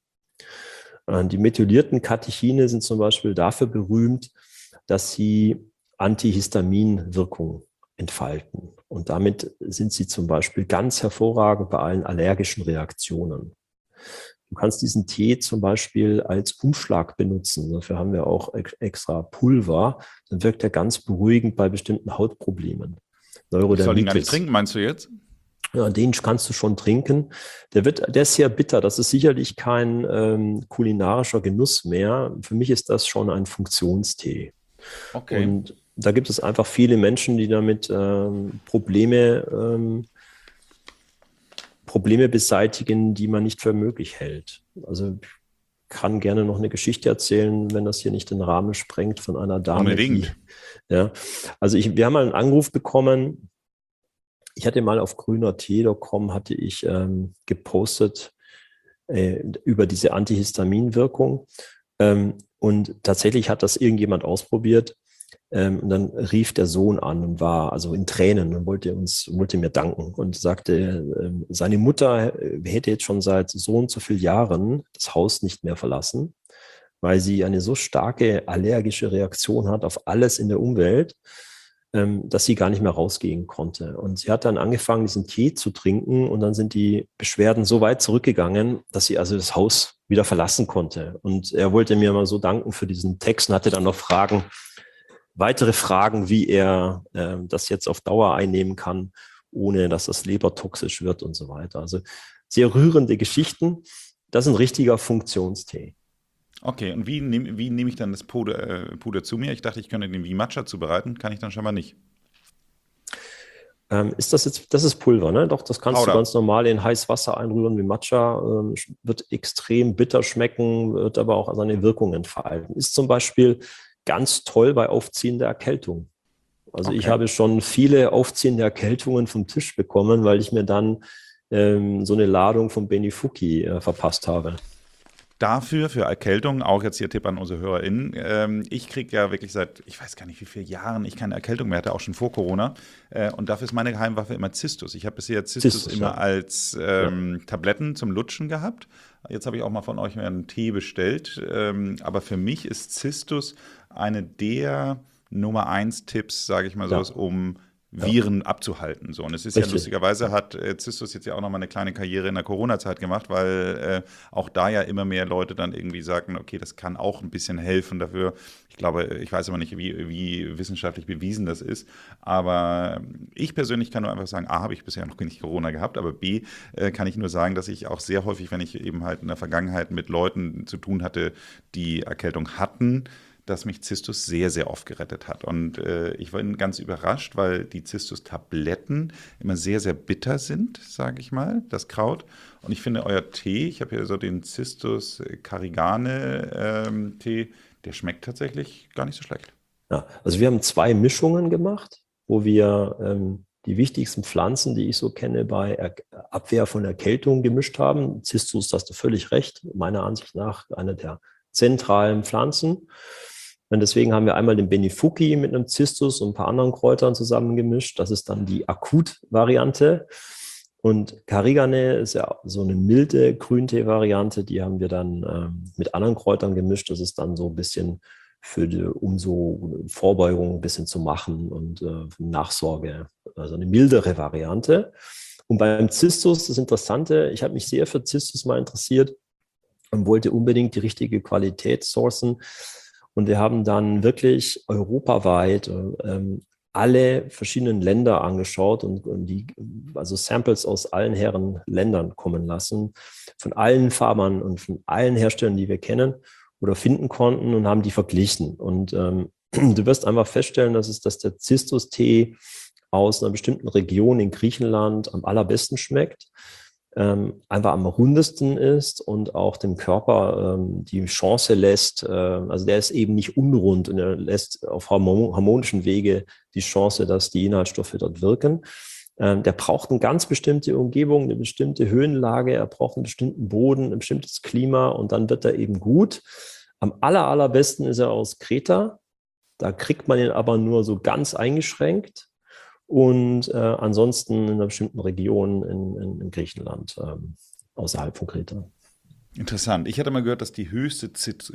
Äh, die methylierten Katechine sind zum Beispiel dafür berühmt, dass sie Antihistaminwirkung entfalten. Und damit sind sie zum Beispiel ganz hervorragend bei allen allergischen Reaktionen. Du kannst diesen Tee zum Beispiel als Umschlag benutzen. Dafür haben wir auch extra Pulver. Dann wirkt er ganz beruhigend bei bestimmten Hautproblemen. Ich soll ihn gar nicht trinken, meinst du jetzt? Ja, den kannst du schon trinken. Der wird, der ist sehr bitter. Das ist sicherlich kein ähm, kulinarischer Genuss mehr. Für mich ist das schon ein Funktionstee. Okay. Und da gibt es einfach viele Menschen, die damit ähm, Probleme ähm, Probleme beseitigen, die man nicht für möglich hält. Also ich kann gerne noch eine Geschichte erzählen, wenn das hier nicht den Rahmen sprengt, von einer Dame. Unbedingt. Die, ja, also ich, wir haben mal einen Anruf bekommen. Ich hatte mal auf grünertee punkt com hatte ich ähm, gepostet äh, über diese Antihistaminwirkung. Ähm, und tatsächlich hat das irgendjemand ausprobiert. Ähm, und dann rief der Sohn an und war also in Tränen und wollte uns, wollte mir danken und sagte, ähm, seine Mutter hätte jetzt schon seit so und so vielen Jahren das Haus nicht mehr verlassen, weil sie eine so starke allergische Reaktion hat auf alles in der Umwelt, ähm, dass sie gar nicht mehr rausgehen konnte. Und sie hat dann angefangen, diesen Tee zu trinken und dann sind die Beschwerden so weit zurückgegangen, dass sie also das Haus wieder verlassen konnte. Und er wollte mir mal so danken für diesen Text und hatte dann noch Fragen, weitere Fragen, wie er äh, das jetzt auf Dauer einnehmen kann, ohne dass das lebertoxisch wird und so weiter. Also sehr rührende Geschichten. Das ist ein richtiger Funktionstee. Okay, und wie nehme wie nehm ich dann das Puder, äh, Puder zu mir? Ich dachte, ich könnte den wie Matcha zubereiten. Kann ich dann scheinbar nicht. Ähm, ist das jetzt, das ist Pulver, ne? Doch, das kannst Powder. du ganz normal in heißes Wasser einrühren wie Matcha. Ähm, wird extrem bitter schmecken, wird aber auch seine Wirkung entfalten. Ist zum Beispiel ganz toll bei aufziehender Erkältung. Also Okay. ich habe schon viele aufziehende Erkältungen vom Tisch bekommen, weil ich mir dann ähm, so eine Ladung von Benifuki äh, verpasst habe. Dafür, für Erkältung, auch jetzt hier Tipp an unsere HörerInnen, ähm, ich kriege ja wirklich seit, ich weiß gar nicht wie viele Jahren, ich keine Erkältung mehr hatte, auch schon vor Corona. Äh, und dafür ist meine Geheimwaffe immer Zistus. Ich habe bisher Zistus, Zistus immer ja. als ähm, ja. Tabletten zum Lutschen gehabt. Jetzt habe ich auch mal von euch einen Tee bestellt. Ähm, aber für mich ist Zistus eine der Nummer eins Tipps, sage ich mal so, ja. um Viren ja. abzuhalten. So. Und es ist Richtig. ja lustigerweise, hat äh, Zistus jetzt ja auch noch mal eine kleine Karriere in der Corona-Zeit gemacht, weil äh, auch da ja immer mehr Leute dann irgendwie sagen, okay, das kann auch ein bisschen helfen dafür. Ich glaube, ich weiß aber nicht, wie, wie wissenschaftlich bewiesen das ist, aber ich persönlich kann nur einfach sagen, A, habe ich bisher noch nicht Corona gehabt, aber B, äh, kann ich nur sagen, dass ich auch sehr häufig, wenn ich eben halt in der Vergangenheit mit Leuten zu tun hatte, die Erkältung hatten, dass mich Zistus sehr, sehr oft gerettet hat. Und äh, ich war ganz überrascht, weil die Zistus-Tabletten immer sehr, sehr bitter sind, sage ich mal, das Kraut. Und ich finde, euer Tee, ich habe hier so den Zistus Carigane-Tee, ähm, der schmeckt tatsächlich gar nicht so schlecht. Ja, also wir haben zwei Mischungen gemacht, wo wir ähm, die wichtigsten Pflanzen, die ich so kenne, bei er- Abwehr von Erkältung gemischt haben. Zistus, da hast du völlig recht, meiner Ansicht nach eine der zentralen Pflanzen. Und deswegen haben wir einmal den Benifuki mit einem Cistus und ein paar anderen Kräutern zusammengemischt. Das ist dann die Akut-Variante. Und Karigane ist ja so eine milde Grüntee-Variante. Die haben wir dann ähm, mit anderen Kräutern gemischt. Das ist dann so ein bisschen für die, um so Vorbeugung ein bisschen zu machen und äh, Nachsorge. Also eine mildere Variante. Und beim Cistus, das Interessante, ich habe mich sehr für Cistus mal interessiert und wollte unbedingt die richtige Qualität sourcen. Und wir haben dann wirklich europaweit ähm, alle verschiedenen Länder angeschaut und, und die, also Samples aus allen Herren Ländern kommen lassen, von allen Farmern und von allen Herstellern, die wir kennen oder finden konnten, und haben die verglichen. Und ähm, du wirst einfach feststellen, dass es, dass der Cistus-Tee aus einer bestimmten Region in Griechenland am allerbesten schmeckt, ähm, einfach am rundesten ist und auch dem Körper ähm, die Chance lässt, äh, also der ist eben nicht unrund und er lässt auf harmon- harmonischen Wege die Chance, dass die Inhaltsstoffe dort wirken. Ähm, der braucht eine ganz bestimmte Umgebung, eine bestimmte Höhenlage, er braucht einen bestimmten Boden, ein bestimmtes Klima, und dann wird er eben gut. Am aller, allerbesten ist er aus Kreta. Da kriegt man ihn aber nur so ganz eingeschränkt. Und äh, ansonsten in einer bestimmten Region in, in, in Griechenland, ähm, außerhalb von Kreta. Interessant. Ich hatte mal gehört, dass die höchste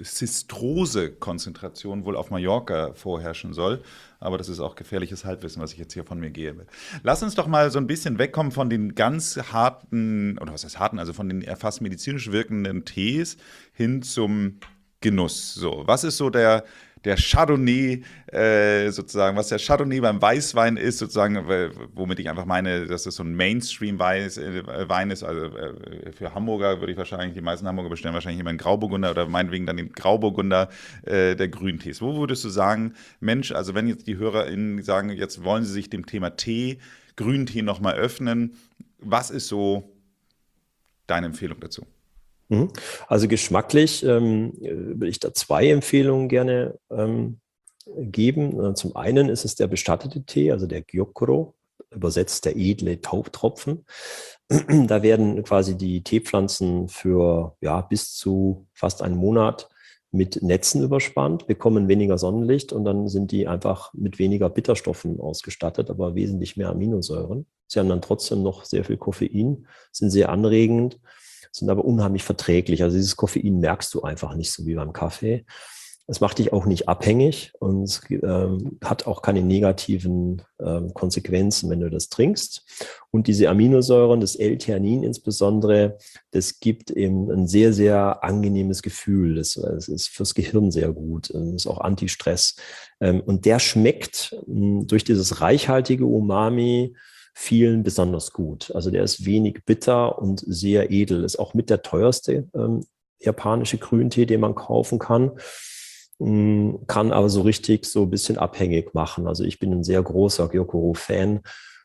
Zistrose-Konzentration wohl auf Mallorca vorherrschen soll. Aber das ist auch gefährliches Halbwissen, was ich jetzt hier von mir gebe. Lass uns doch mal so ein bisschen wegkommen von den ganz harten, oder was heißt harten, also von den eher fast medizinisch wirkenden Tees hin zum Genuss. So, was ist so der... der Chardonnay äh, sozusagen, was der Chardonnay beim Weißwein ist, sozusagen, womit ich einfach meine, dass das so ein Mainstream-Wein äh, Wein ist, also äh, für Hamburger würde ich wahrscheinlich, die meisten Hamburger bestellen wahrscheinlich immer einen Grauburgunder oder meinetwegen dann den Grauburgunder äh, der Grüntees. Wo würdest du sagen, Mensch, also wenn jetzt die HörerInnen sagen, jetzt wollen sie sich dem Thema Tee, Grüntee nochmal öffnen, was ist so deine Empfehlung dazu? Also geschmacklich ähm, will ich da zwei Empfehlungen gerne ähm, geben. Zum einen ist es der bestattete Tee, also der Gyokuro, übersetzt der edle Taubtropfen. Da werden quasi die Teepflanzen für ja, bis zu fast einen Monat mit Netzen überspannt, bekommen weniger Sonnenlicht und dann sind die einfach mit weniger Bitterstoffen ausgestattet, aber wesentlich mehr Aminosäuren. Sie haben dann trotzdem noch sehr viel Koffein, sind sehr anregend, sind aber unheimlich verträglich. Also dieses Koffein merkst du einfach nicht so wie beim Kaffee. Es macht dich auch nicht abhängig und es ähm, hat auch keine negativen ähm, Konsequenzen, wenn du das trinkst. Und diese Aminosäuren, das L-Theanin insbesondere, das gibt eben ein sehr, sehr angenehmes Gefühl. Das, das ist fürs Gehirn sehr gut. Das ist auch Anti-Stress. Ähm, und der schmeckt mh, durch dieses reichhaltige Umami vielen besonders gut. Also der ist wenig bitter und sehr edel. Ist auch mit der teuerste ähm, japanische Grüntee, den man kaufen kann. Ähm, kann aber so richtig so ein bisschen abhängig machen. Also ich bin ein sehr großer Gyokuro-Fan.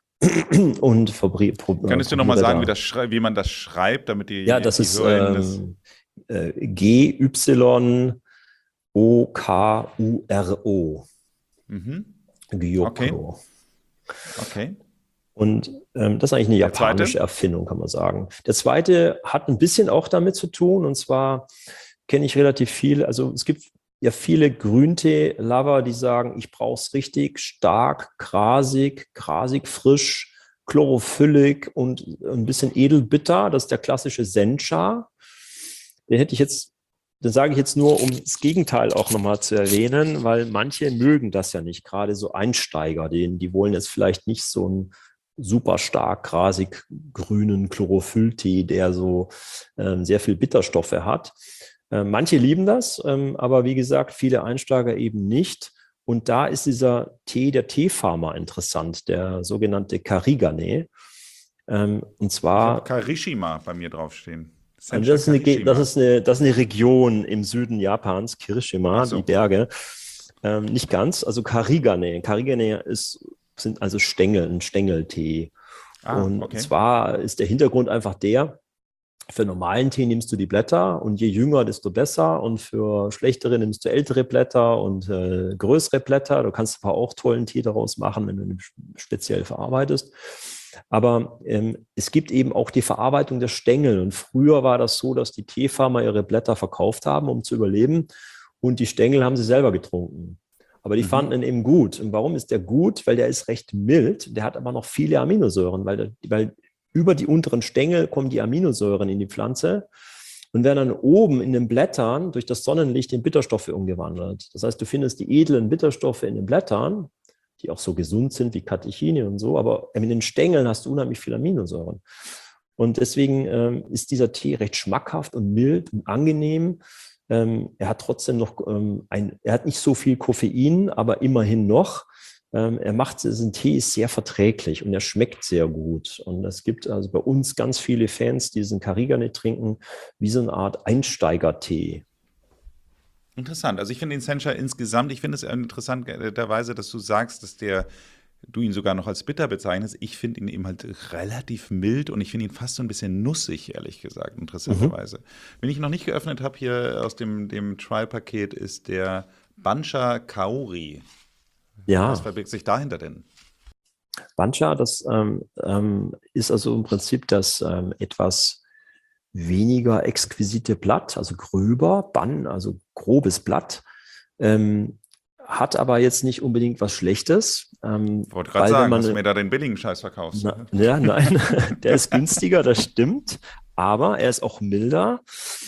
und verbrie- Könntest du nochmal sagen, wie, das schrei- wie man das schreibt, damit die Ja, das die ist HörerInnen ähm, äh, G Y O K U R O. Mhm. Gyokuro. Okay. Okay. Und ähm, das ist eigentlich eine Der japanische zweite? Erfindung, kann man sagen. Der zweite hat ein bisschen auch damit zu tun. Und zwar kenne ich relativ viel. Also es gibt ja viele Grüntee-Lover, die sagen, ich brauche es richtig stark, grasig, grasig frisch, chlorophyllig und ein bisschen edelbitter. Das ist der klassische Sencha. Den hätte ich jetzt, den sage ich jetzt nur, um das Gegenteil auch nochmal zu erwähnen, weil manche mögen das ja nicht, gerade so Einsteiger, die, die wollen jetzt vielleicht nicht so ein super stark grasig grünen Chlorophylltee, der so ähm, sehr viel Bitterstoffe hat. Äh, manche lieben das, ähm, aber wie gesagt, viele Einsteiger eben nicht. Und da ist dieser Tee der Teefarmer interessant, der sogenannte Karigane. Ähm, und zwar. Ich habe Karishima bei mir draufstehen. Also das, ist eine, das, ist eine, das ist eine Region im Süden Japans, Kirishima, so. Die Berge. Ähm, nicht ganz, also Karigane. Karigane ist, sind also Stängel, ein Stängeltee. Ah, und okay. zwar ist der Hintergrund einfach der, für normalen Tee nimmst du die Blätter und je jünger, desto besser. Und für schlechtere nimmst du ältere Blätter und äh, größere Blätter. Du kannst aber auch tollen Tee daraus machen, wenn du ihn speziell verarbeitest. Aber ähm, es gibt eben auch die Verarbeitung der Stängel. Und früher war das so, dass die Teefarmer ihre Blätter verkauft haben, um zu überleben. und die Stängel haben sie selber getrunken. Aber die mhm. fanden ihn eben gut. Und warum ist der gut? Weil der ist recht mild, der hat aber noch viele Aminosäuren, weil, der, weil über die unteren Stängel kommen die Aminosäuren in die Pflanze und werden dann oben in den Blättern durch das Sonnenlicht in Bitterstoffe umgewandelt. Das heißt, du findest die edlen Bitterstoffe in den Blättern, die auch so gesund sind wie Katechine und so, aber in den Stängeln hast du unheimlich viele Aminosäuren. Und deswegen ähm, ist dieser Tee recht schmackhaft und mild und angenehm. Ähm, er hat trotzdem noch ähm, ein, er hat nicht so viel Koffein, aber immerhin noch. Ähm, er macht, diesen Tee ist sehr verträglich und er schmeckt sehr gut. Und es gibt also bei uns ganz viele Fans, die diesen Kariganet trinken, wie so eine Art Einsteiger-Tee. Interessant. Also ich finde den Sencha insgesamt, ich finde es interessanterweise, dass du sagst, dass der, du ihn sogar noch als bitter bezeichnest. Ich finde ihn eben halt relativ mild und ich finde ihn fast so ein bisschen nussig, ehrlich gesagt, interessanterweise. Mhm. Wenn ich noch nicht geöffnet habe hier aus dem, dem Trial-Paket, ist der Bancha Kaori. Ja. Was verbirgt sich dahinter denn? Bancha, das ähm, ähm, ist also im Prinzip das ähm, etwas weniger exquisite Blatt, also gröber, Ban, also grobes Blatt, ähm, hat aber jetzt nicht unbedingt was Schlechtes. Ähm, ich wollte gerade sagen, dass du mir da den billigen Scheiß verkaufst. Na, ja, nein, der ist günstiger, das stimmt, aber er ist auch milder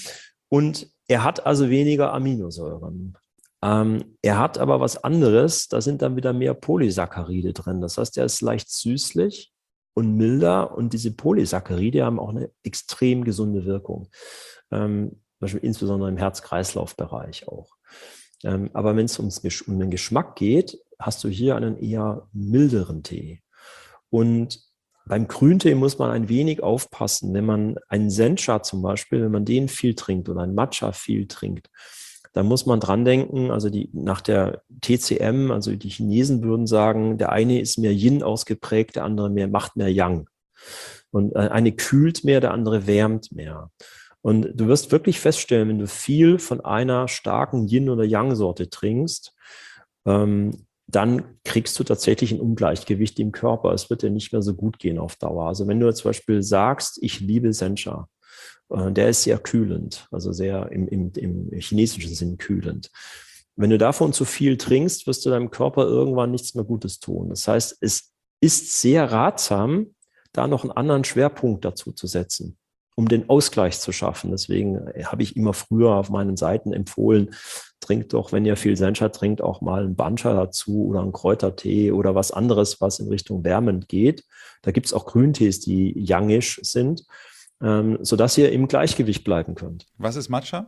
und er hat also weniger Aminosäuren. Ähm, er hat aber was anderes, da sind dann wieder mehr Polysaccharide drin. Das heißt, er ist leicht süßlich und milder und diese Polysaccharide haben auch eine extrem gesunde Wirkung. Ähm, zum Beispiel insbesondere im Herz-Kreislauf-Bereich auch. Ähm, aber wenn es ums, um den Geschmack geht, hast du hier einen eher milderen Tee. Und beim Grüntee muss man ein wenig aufpassen, wenn man einen Sencha zum Beispiel, wenn man den viel trinkt oder einen Matcha viel trinkt, da muss man dran denken, also die, nach der T C M, also die Chinesen würden sagen, der eine ist mehr Yin ausgeprägt, der andere mehr macht mehr Yang. Und eine kühlt mehr, der andere wärmt mehr. Und du wirst wirklich feststellen, wenn du viel von einer starken Yin- oder Yang-Sorte trinkst, ähm, dann kriegst du tatsächlich ein Ungleichgewicht im Körper. Es wird dir nicht mehr so gut gehen auf Dauer. Also wenn du zum Beispiel sagst, ich liebe Sencha, der ist sehr kühlend, also sehr im, im, im chinesischen Sinn kühlend. Wenn du davon zu viel trinkst, wirst du deinem Körper irgendwann nichts mehr Gutes tun. Das heißt, es ist sehr ratsam, da noch einen anderen Schwerpunkt dazu zu setzen, um den Ausgleich zu schaffen. Deswegen habe ich immer früher auf meinen Seiten empfohlen, trinkt doch, wenn ihr viel Sencha trinkt, auch mal einen Bancha dazu oder einen Kräutertee oder was anderes, was in Richtung wärmend geht. Da gibt es auch Grüntees, die yangisch sind, ähm, sodass ihr im Gleichgewicht bleiben könnt. Was ist Matcha?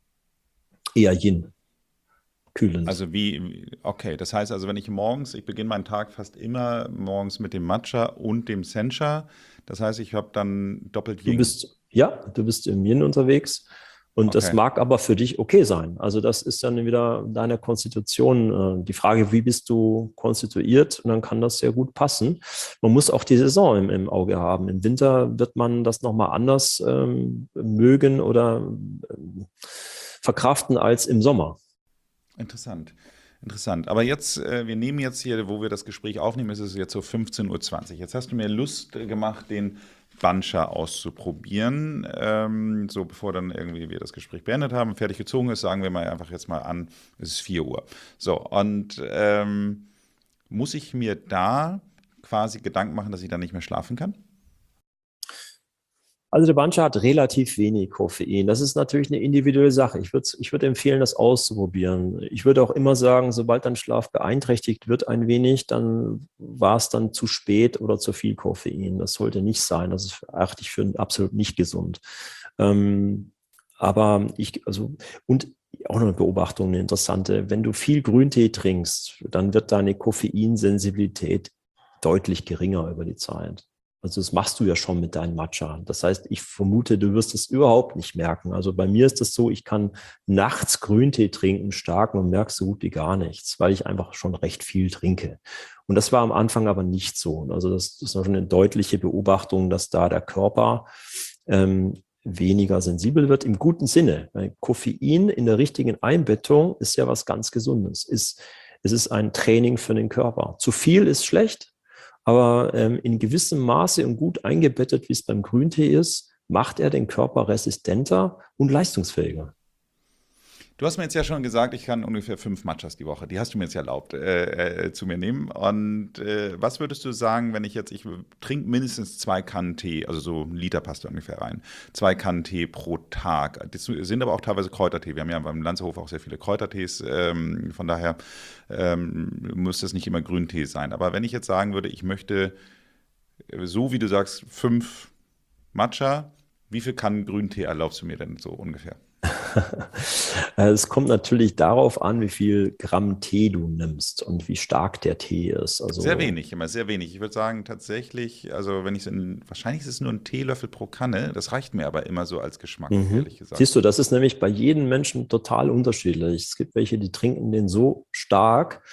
Eher Yin. Kühlend. Also wie, okay, das heißt also, wenn ich morgens, ich beginne meinen Tag fast immer morgens mit dem Matcha und dem Sencha. Das heißt, ich habe dann doppelt Yin. Du bist, ja, du bist im Yin unterwegs und okay. Das mag aber für dich okay sein. Also das ist dann wieder deine Konstitution. Die Frage, wie bist du konstituiert? Und dann kann das sehr gut passen. Man muss auch die Saison im, im Auge haben. Im Winter wird man das nochmal anders ähm, mögen oder ähm, verkraften als im Sommer. Interessant, interessant. Aber jetzt, äh, wir nehmen jetzt hier, wo wir das Gespräch aufnehmen, ist es jetzt so fünfzehn Uhr zwanzig. Jetzt hast du mir Lust gemacht, den Bancha auszuprobieren. Ähm, so bevor dann irgendwie wir das Gespräch beendet haben, fertig gezogen ist, sagen wir mal einfach jetzt mal an, es ist vier Uhr. So, und ähm, muss ich mir da quasi Gedanken machen, dass ich dann nicht mehr schlafen kann? Also der Bancha hat relativ wenig Koffein. Das ist natürlich eine individuelle Sache. Ich würde ich würde empfehlen, das auszuprobieren. Ich würde auch immer sagen, sobald dein Schlaf beeinträchtigt wird ein wenig, dann war es dann zu spät oder zu viel Koffein. Das sollte nicht sein. Das ist, achte ich für absolut nicht gesund. Ähm, aber ich, also, und auch noch eine Beobachtung, eine interessante. Wenn du viel Grüntee trinkst, dann wird deine Koffeinsensibilität deutlich geringer über die Zeit. Also das machst du ja schon mit deinem Matcha. Das heißt, ich vermute, du wirst es überhaupt nicht merken. Also bei mir ist das so, ich kann nachts Grüntee trinken, starken, und merke so gut wie gar nichts, weil ich einfach schon recht viel trinke. Und das war am Anfang aber nicht so. Also das ist schon eine deutliche Beobachtung, dass da der Körper ähm, weniger sensibel wird, im guten Sinne. Weil Koffein in der richtigen Einbettung ist ja was ganz Gesundes. Ist, es ist ein Training für den Körper. Zu viel ist schlecht. Aber ähm, in gewissem Maße und gut eingebettet, wie es beim Grüntee ist, macht er den Körper resistenter und leistungsfähiger. Du hast mir jetzt ja schon gesagt, ich kann ungefähr fünf Matchas die Woche. Die hast du mir jetzt erlaubt, äh, äh, zu mir nehmen. Und äh, was würdest du sagen, wenn ich jetzt, ich trinke mindestens zwei Kannen Tee, also so ein Liter passt da ungefähr rein, zwei Kannen Tee pro Tag. Das sind aber auch teilweise Kräutertee. Wir haben ja beim Lanzerhof auch sehr viele Kräutertees. Ähm, von daher ähm, muss das nicht immer Grüntee sein. Aber wenn ich jetzt sagen würde, ich möchte, so wie du sagst, fünf Matcha, wie viel Kannen Grüntee erlaubst du mir denn so ungefähr? Es kommt natürlich darauf an, wie viel Gramm Tee du nimmst und wie stark der Tee ist. Also, Sehr wenig, immer sehr wenig. Ich würde sagen tatsächlich, also wenn ich es in, wahrscheinlich ist es nur ein Teelöffel pro Kanne, das reicht mir aber immer so als Geschmack, mhm. ehrlich gesagt. Siehst du, das ist nämlich bei jedem Menschen total unterschiedlich. Es gibt welche, die trinken den so stark,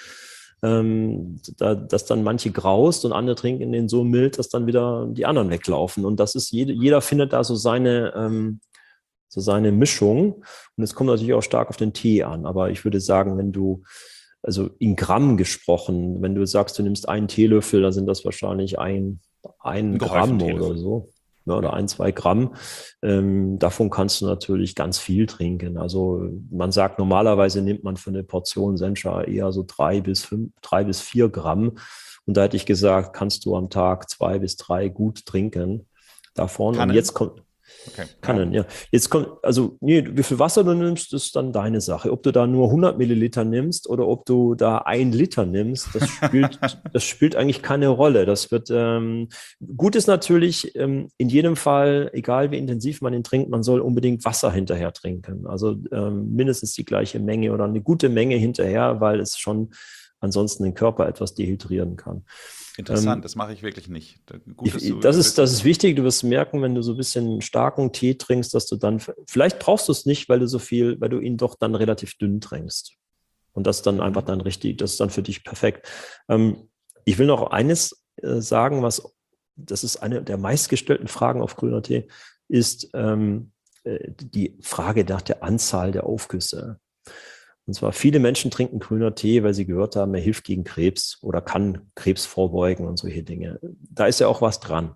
ähm, da, dass dann manche graust und andere trinken den so mild, dass dann wieder die anderen weglaufen. Und das ist, jede, jeder findet da so seine... Ähm, so seine Mischung. Und es kommt natürlich auch stark auf den Tee an. Aber ich würde sagen, wenn du, also in Gramm gesprochen, wenn du sagst, du nimmst einen Teelöffel, dann sind das wahrscheinlich ein, ein, ein Gramm oder so. Ja, oder ein, zwei Gramm. Ähm, davon kannst du natürlich ganz viel trinken. Also man sagt, normalerweise nimmt man für eine Portion Sencha eher so drei bis fünf, drei bis vier Gramm. Und da hätte ich gesagt, kannst du am Tag zwei bis drei gut trinken davon. Kann und jetzt kommt Okay. Kann ja. Jetzt kommt, also, nee, wie viel Wasser du nimmst, ist dann deine Sache. Ob du da nur hundert Milliliter nimmst oder ob du da ein Liter nimmst, das spielt, das spielt eigentlich keine Rolle. Das wird, ähm, gut ist natürlich, ähm, in jedem Fall, egal wie intensiv man ihn trinkt, man soll unbedingt Wasser hinterher trinken. Also, ähm, mindestens die gleiche Menge oder eine gute Menge hinterher, weil es schon ansonsten den Körper etwas dehydrieren kann. Interessant, ähm, das mache ich wirklich nicht. Gut, ich, das, ist, das ist wichtig, du wirst merken, wenn du so ein bisschen starken Tee trinkst, dass du dann, vielleicht brauchst du es nicht, weil du so viel, weil du ihn doch dann relativ dünn trinkst. Und das dann einfach dann richtig, das ist dann für dich perfekt. Ähm, ich will noch eines äh, sagen, was, das ist eine der meistgestellten Fragen auf grüner Tee, ist ähm, äh, die Frage nach der Anzahl der Aufgüsse. Und zwar viele Menschen trinken grüner Tee, weil sie gehört haben, er hilft gegen Krebs oder kann Krebs vorbeugen und solche Dinge. Da ist ja auch was dran.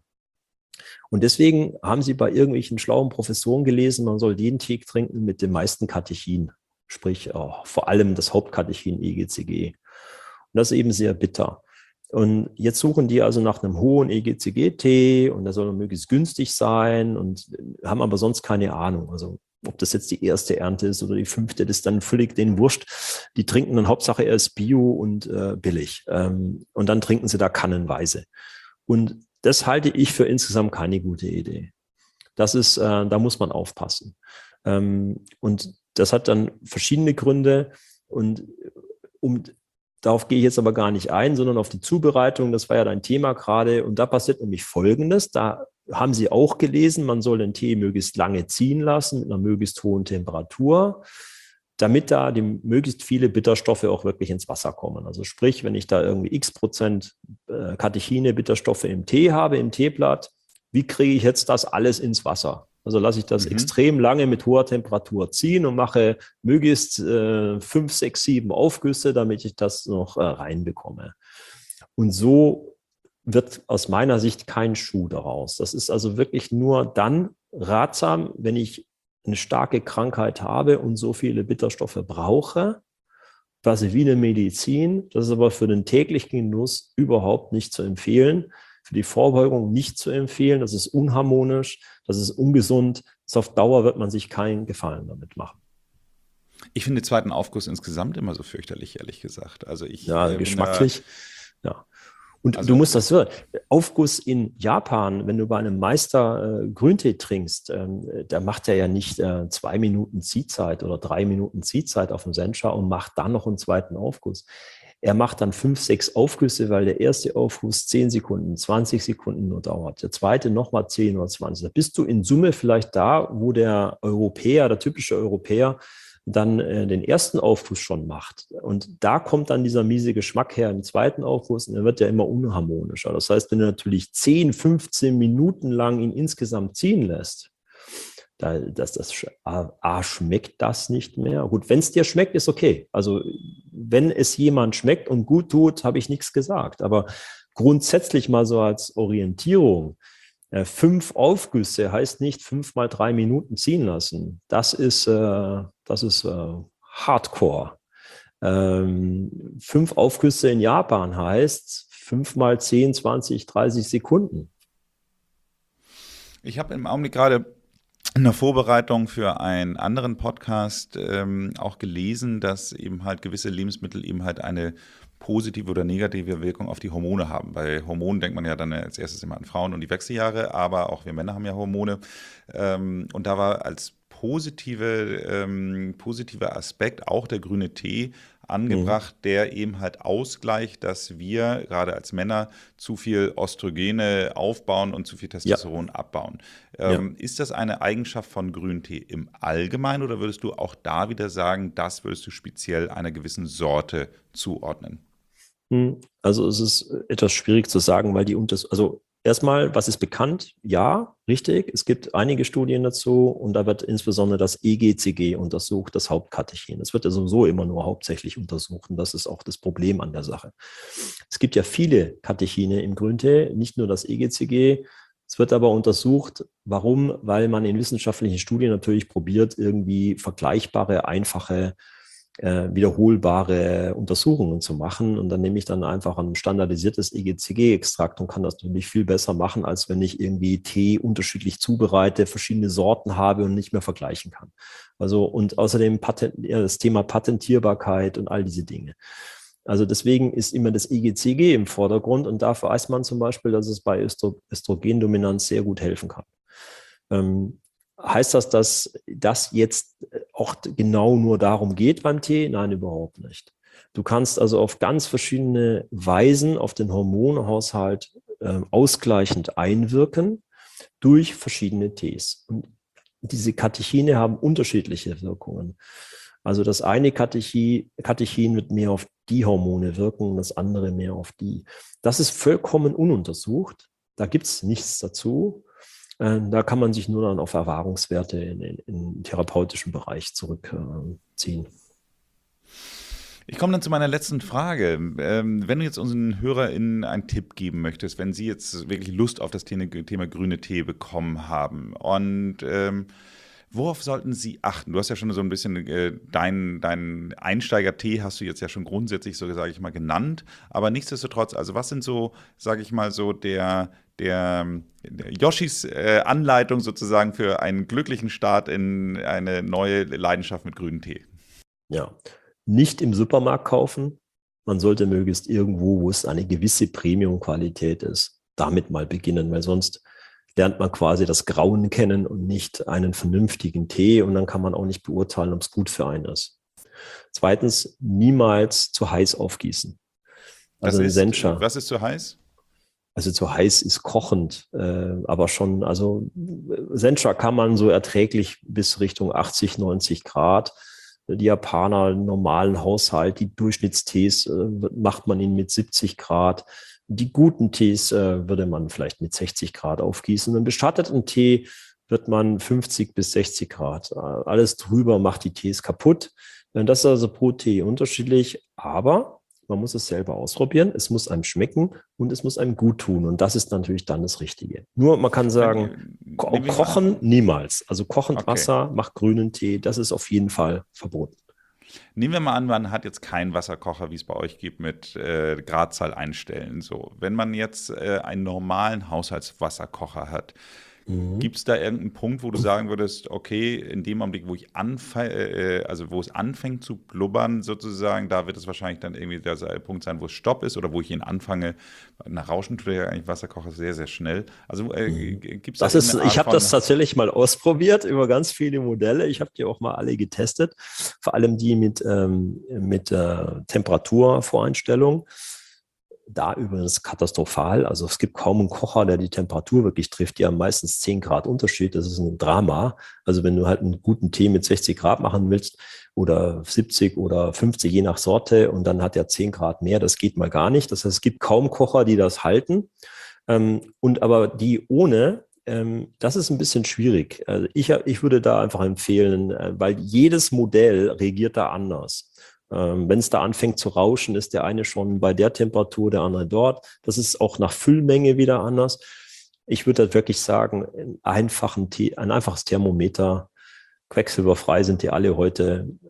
Und deswegen haben sie bei irgendwelchen schlauen Professoren gelesen, man soll den Tee trinken mit dem meisten Katechin, sprich oh, vor allem das Hauptkatechin E G C G. Und das ist eben sehr bitter. Und jetzt suchen die also nach einem hohen E G C G-Tee und der soll möglichst günstig sein und haben aber sonst keine Ahnung. Also ob das jetzt die erste Ernte ist oder die fünfte, das ist dann völlig denen wurscht. Die trinken dann Hauptsache erst Bio und äh, billig. Ähm, und dann trinken sie da kannenweise. Und das halte ich für insgesamt keine gute Idee. Das ist, äh, da muss man aufpassen. Ähm, und das hat dann verschiedene Gründe. Und um Darauf gehe ich jetzt aber gar nicht ein, sondern auf die Zubereitung. Das war ja dein Thema gerade. Und da passiert nämlich Folgendes. Da haben Sie auch gelesen, man soll den Tee möglichst lange ziehen lassen mit einer möglichst hohen Temperatur, damit da die möglichst viele Bitterstoffe auch wirklich ins Wasser kommen. Also sprich, wenn ich da irgendwie x Prozent Katechine, Bitterstoffe im Tee habe, im Teeblatt, wie kriege ich jetzt das alles ins Wasser? Also lasse ich das mhm. extrem lange mit hoher Temperatur ziehen und mache möglichst äh, fünf, sechs, sieben Aufgüsse, damit ich das noch äh, reinbekomme. Und so wird aus meiner Sicht kein Schuh daraus. Das ist also wirklich nur dann ratsam, wenn ich eine starke Krankheit habe und so viele Bitterstoffe brauche, quasi wie eine Medizin. Das ist aber für den täglichen Genuss überhaupt nicht zu empfehlen. Für die Vorbeugung nicht zu empfehlen. Das ist unharmonisch, das ist ungesund. Das auf Dauer wird man sich keinen Gefallen damit machen. Ich finde den zweiten Aufguss insgesamt immer so fürchterlich, ehrlich gesagt. Also ich, ja, äh, geschmacklich. Da, ja. Und also, du musst das hören. Aufguss in Japan, wenn du bei einem Meister äh, Grüntee trinkst, ähm, da macht er ja nicht äh, zwei Minuten Ziehzeit oder drei Minuten Ziehzeit auf dem Sencha und macht dann noch einen zweiten Aufguss. Er macht dann fünf, sechs Aufgüsse, weil der erste Aufguss zehn Sekunden, zwanzig Sekunden nur dauert. Der zweite nochmal zehn oder zwanzig. Da bist du in Summe vielleicht da, wo der Europäer, der typische Europäer, dann äh, den ersten Aufguss schon macht. Und da kommt dann dieser miese Geschmack her im zweiten Aufguss und er wird ja immer unharmonischer. Das heißt, wenn du natürlich zehn, fünfzehn Minuten lang ihn insgesamt ziehen lässt, da, das, das, A, schmeckt das nicht mehr. Gut, wenn es dir schmeckt, ist okay. Also wenn es jemand schmeckt und gut tut, habe ich nichts gesagt. Aber grundsätzlich mal so als Orientierung, äh, fünf Aufgüsse heißt nicht fünf mal drei Minuten ziehen lassen. Das ist, äh, das ist äh, Hardcore. Ähm, fünf Aufgüsse in Japan heißt fünf mal zehn, zwanzig, dreißig Sekunden. Ich habe im Augenblick gerade in der Vorbereitung für einen anderen Podcast ähm, auch gelesen, dass eben halt gewisse Lebensmittel eben halt eine positive oder negative Wirkung auf die Hormone haben. Bei Hormonen denkt man ja dann als erstes immer an Frauen und die Wechseljahre, aber auch wir Männer haben ja Hormone. Ähm, und da war als positive, ähm, positiver Aspekt auch der grüne Tee angebracht, mhm. der eben halt ausgleicht, dass wir gerade als Männer zu viel Östrogene aufbauen und zu viel Testosteron ja. abbauen. Ähm, ja. Ist das eine Eigenschaft von Grüntee im Allgemeinen oder würdest du auch da wieder sagen, das würdest du speziell einer gewissen Sorte zuordnen? Also es ist etwas schwierig zu sagen, weil die Unters also erstmal, was ist bekannt? Ja, richtig. Es gibt einige Studien dazu und da wird insbesondere das E G C G untersucht, das Hauptkatechen. Es wird ja sowieso immer nur hauptsächlich untersucht und das ist auch das Problem an der Sache. Es gibt ja viele Katechine im Grüntee, nicht nur das E G C G. Es wird aber untersucht. Warum? Weil man in wissenschaftlichen Studien natürlich probiert, irgendwie vergleichbare, einfache Äh, wiederholbare Untersuchungen zu machen. Und dann nehme ich dann einfach ein standardisiertes E G C G-Extrakt und kann das natürlich viel besser machen, als wenn ich irgendwie Tee unterschiedlich zubereite, verschiedene Sorten habe und nicht mehr vergleichen kann. Also und außerdem Patent, ja, das Thema Patentierbarkeit und all diese Dinge. Also deswegen ist immer das E G C G im Vordergrund und da weiß man zum Beispiel, dass es bei Östro- Östrogendominanz sehr gut helfen kann. Ähm, Heißt das, dass das jetzt auch genau nur darum geht beim Tee? Nein, überhaupt nicht. Du kannst also auf ganz verschiedene Weisen auf den Hormonhaushalt äh, ausgleichend einwirken durch verschiedene Tees. Und diese Katechine haben unterschiedliche Wirkungen. Also das eine Katechin, Katechin wird mehr auf die Hormone wirken, das andere mehr auf die. Das ist vollkommen ununtersucht. Da gibt es nichts dazu. Da kann man sich nur dann auf Erfahrungswerte in, in, im therapeutischen Bereich zurückziehen. Ich komme dann zu meiner letzten Frage. Ähm, wenn du jetzt unseren HörerInnen einen Tipp geben möchtest, wenn sie jetzt wirklich Lust auf das Thema, Thema grüne Tee bekommen haben und ähm, worauf sollten sie achten? Du hast ja schon so ein bisschen äh, deinen dein Einsteiger-Tee hast du jetzt ja schon grundsätzlich so, sage ich mal, genannt, aber nichtsdestotrotz, also was sind so, sage ich mal, so der Der, der Yoshis äh, Anleitung sozusagen für einen glücklichen Start in eine neue Leidenschaft mit grünem Tee? Ja, nicht im Supermarkt kaufen. Man sollte möglichst irgendwo, wo es eine gewisse Premium-Qualität ist, damit mal beginnen, weil sonst lernt man quasi das Grauen kennen und nicht einen vernünftigen Tee und dann kann man auch nicht beurteilen, ob es gut für einen ist. Zweitens, niemals zu heiß aufgießen. Also das ist, Sencha. Was ist zu heiß? Also zu heiß ist kochend, äh, aber schon, also Sencha kann man so erträglich bis Richtung achtzig, neunzig Grad. Die Japaner, im normalen Haushalt, die Durchschnittstees äh, macht man ihn mit siebzig Grad. Die guten Tees äh, würde man vielleicht mit sechzig Grad aufgießen. Einen beschatteten Tee wird man fünfzig bis sechzig Grad. Äh, alles drüber macht die Tees kaputt. Das ist also pro Tee unterschiedlich, aber man muss es selber ausprobieren, es muss einem schmecken und es muss einem gut tun. Und das ist natürlich dann das Richtige. Nur man kann sagen, ko- kochen niemals. Also kochend okay. Wasser, macht grünen Tee, das ist auf jeden Fall verboten. Nehmen wir mal an, man hat jetzt keinen Wasserkocher, wie es bei euch gibt, mit äh, Gradzahl einstellen. So, wenn man jetzt äh, einen normalen Haushaltswasserkocher hat, Mhm. gibt es da irgendeinen Punkt, wo du sagen würdest, okay, in dem Augenblick, wo ich anfange, äh, also wo es anfängt zu blubbern sozusagen, da wird es wahrscheinlich dann irgendwie der Punkt sein, wo es Stopp ist oder wo ich ihn anfange. Nach Rauschen tut ja eigentlich Wasserkocher sehr, sehr schnell. Also äh, Mhm. gibt es da Das ist, irgendeine Art ich habe von- das tatsächlich mal ausprobiert über ganz viele Modelle. Ich habe die auch mal alle getestet, vor allem die mit, ähm, mit äh, Temperaturvoreinstellung. Da übrigens katastrophal. Also es gibt kaum einen Kocher, der die Temperatur wirklich trifft. Die haben meistens zehn Grad Unterschied. Das ist ein Drama. Also wenn du halt einen guten Tee mit sechzig Grad machen willst oder siebzig oder fünfzig, je nach Sorte, und dann hat er zehn Grad mehr, das geht mal gar nicht. Das heißt, es gibt kaum Kocher, die das halten. Ähm, und aber die ohne, ähm, das ist ein bisschen schwierig. Also ich, ich würde da einfach empfehlen, äh, weil jedes Modell reagiert da anders. Ähm, wenn es da anfängt zu rauschen, ist der eine schon bei der Temperatur, der andere dort. Das ist auch nach Füllmenge wieder anders. Ich würde halt wirklich sagen, einen einfachen Tee, ein einfaches Thermometer, quecksilberfrei sind die alle heute,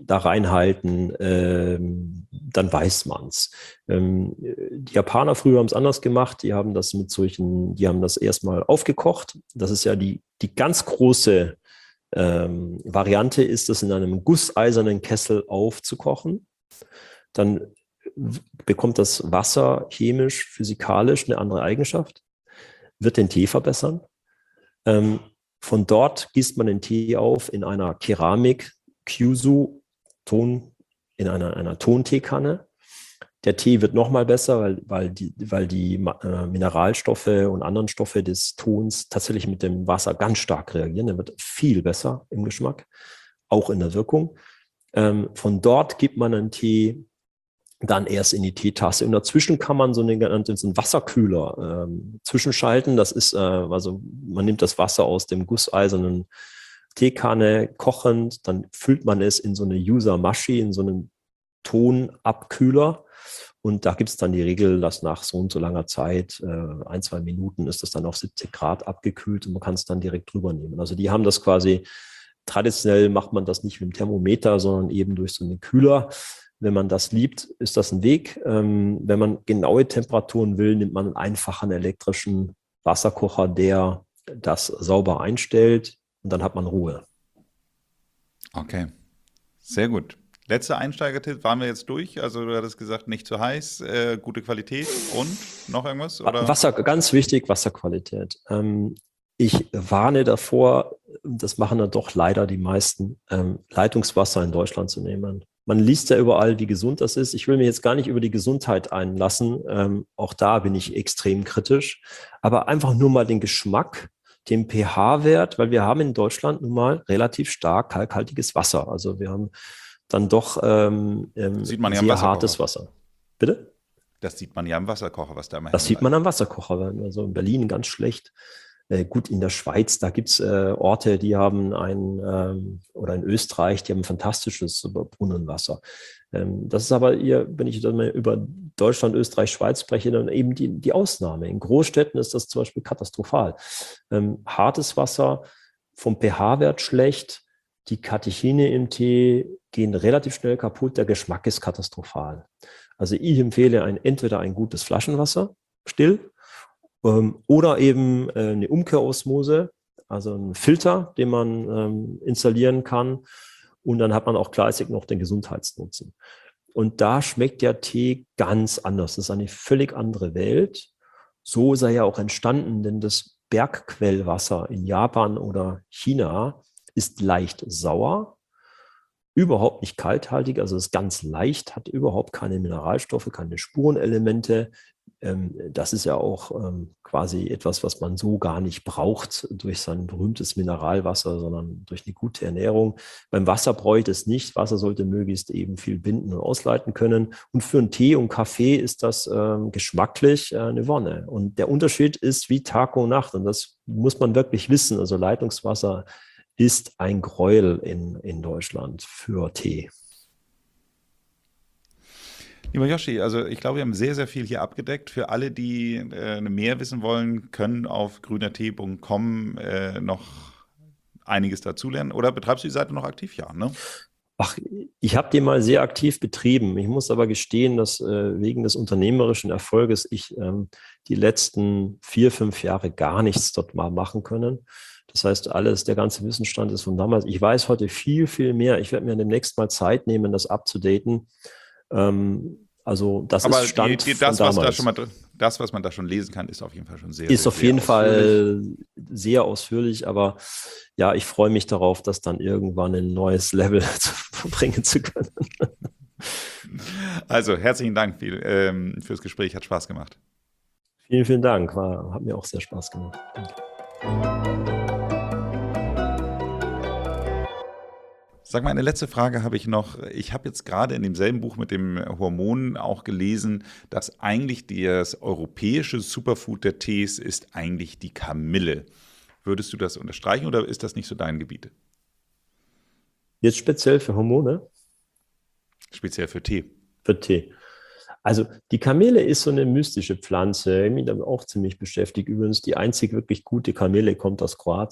da reinhalten, ähm, dann weiß man es. Ähm, die Japaner früher haben es anders gemacht. Die haben das mit solchen, die haben das erstmal aufgekocht. Das ist ja die, die ganz große ähm, Variante, ist das in einem gusseisernen Kessel aufzukochen. Dann bekommt das Wasser chemisch, physikalisch eine andere Eigenschaft, wird den Tee verbessern. Ähm, von dort gießt man den Tee auf in einer Keramik, Kyusu, Ton, in einer, einer Tonteekanne. Der Tee wird nochmal besser, weil, weil die, weil die äh, Mineralstoffe und anderen Stoffe des Tons tatsächlich mit dem Wasser ganz stark reagieren. Der wird viel besser im Geschmack, auch in der Wirkung. Ähm, von dort gibt man einen Tee dann erst in die Teetasse. Und dazwischen kann man so einen genannten so einen Wasserkühler ähm, zwischenschalten. Das ist, äh, also man nimmt das Wasser aus dem gusseisernen Teekanne kochend, dann füllt man es in so eine User-Mashi, in so einen Tonabkühler. Und da gibt es dann die Regel, dass nach so und so langer Zeit, äh, ein, zwei Minuten, ist das dann auf siebzig Grad abgekühlt und man kann es dann direkt drüber nehmen. Also die haben das quasi, traditionell macht man das nicht mit dem Thermometer, sondern eben durch so einen Kühler. Wenn man das liebt, ist das ein Weg. Ähm, wenn man genaue Temperaturen will, nimmt man einen einfachen elektrischen Wasserkocher, der das sauber einstellt und dann hat man Ruhe. Okay, sehr gut. Letzter Einsteigertipp, waren wir jetzt durch? Also du hattest gesagt, nicht zu heiß, äh, gute Qualität und noch irgendwas? Oder? Wasser, ganz wichtig, Wasserqualität. Ähm, ich warne davor, das machen dann doch leider die meisten, ähm, Leitungswasser in Deutschland zu nehmen. Man liest ja überall, wie gesund das ist. Ich will mir jetzt gar nicht über die Gesundheit einlassen. Ähm, auch da bin ich extrem kritisch. Aber einfach nur mal den Geschmack, den pH-Wert, weil wir haben in Deutschland nun mal relativ stark kalkhaltiges Wasser. Also wir haben dann doch ähm, ähm, sieht man ja sehr hartes Wasser. Bitte? Das sieht man ja am Wasserkocher, was da immer Das sieht man am Wasserkocher. Also in Berlin ganz schlecht. Äh, gut, in der Schweiz, da gibt es äh, Orte, die haben ein, ähm, oder in Österreich, die haben fantastisches Brunnenwasser. Ähm, das ist aber hier, wenn ich dann mal über Deutschland, Österreich, Schweiz spreche, dann eben die, die Ausnahme. In Großstädten ist das zum Beispiel katastrophal. Ähm, hartes Wasser, vom pH-Wert schlecht, die Katechine im Tee gehen relativ schnell kaputt, der Geschmack ist katastrophal. Also ich empfehle ein, entweder ein gutes Flaschenwasser, still, ähm, oder eben äh, eine Umkehrosmose, also einen Filter, den man ähm, installieren kann. Und dann hat man auch gleichzeitig noch den Gesundheitsnutzen. Und da schmeckt der Tee ganz anders. Das ist eine völlig andere Welt. So ist er ja auch entstanden, denn das Bergquellwasser in Japan oder China ist leicht sauer, überhaupt nicht kalthaltig, also ist ganz leicht, hat überhaupt keine Mineralstoffe, keine Spurenelemente. Das ist ja auch quasi etwas, was man so gar nicht braucht durch sein berühmtes Mineralwasser, sondern durch eine gute Ernährung. Beim Wasser bräuchte es nicht. Wasser sollte möglichst eben viel binden und ausleiten können. Und für einen Tee und Kaffee ist das geschmacklich eine Wonne. Und der Unterschied ist wie Tag und Nacht. Und das muss man wirklich wissen. Also Leitungswasser ist ein Gräuel in, in Deutschland für Tee. Lieber Joshi, also ich glaube, wir haben sehr, sehr viel hier abgedeckt. Für alle, die äh, mehr wissen wollen, können auf grüner tee punkt com äh, noch einiges dazulernen. Oder betreibst du die Seite noch aktiv? Ja, ne? Ach, ich habe die mal sehr aktiv betrieben. Ich muss aber gestehen, dass äh, wegen des unternehmerischen Erfolges ich ähm, die letzten vier, fünf Jahre gar nichts dort mal machen können. Das heißt, alles, der ganze Wissensstand ist von damals. Ich weiß heute viel, viel mehr. Ich werde mir demnächst mal Zeit nehmen, das abzudaten. Ähm, also das Aber ist Stand die, die, das, von was damals. Da schon mal, das, was man da schon lesen kann, ist auf jeden Fall schon sehr, Ist sehr, auf jeden sehr Fall sehr ausführlich, aber ja, ich freue mich darauf, das dann irgendwann in ein neues Level zu bringen zu können. Also, herzlichen Dank viel, ähm, fürs Gespräch, hat Spaß gemacht. Vielen, vielen Dank, war, hat mir auch sehr Spaß gemacht. Danke. Sag mal, eine letzte Frage habe ich noch. Ich habe jetzt gerade in demselben Buch mit dem Hormonen auch gelesen, dass eigentlich das europäische Superfood der Tees ist eigentlich die Kamille. Würdest du das unterstreichen oder ist das nicht so dein Gebiet? Jetzt speziell für Hormone? Speziell für Tee. Für Tee. Also die Kamille ist so eine mystische Pflanze, die mich damit auch ziemlich beschäftigt. Übrigens, die einzig wirklich gute Kamille kommt aus Kroatien.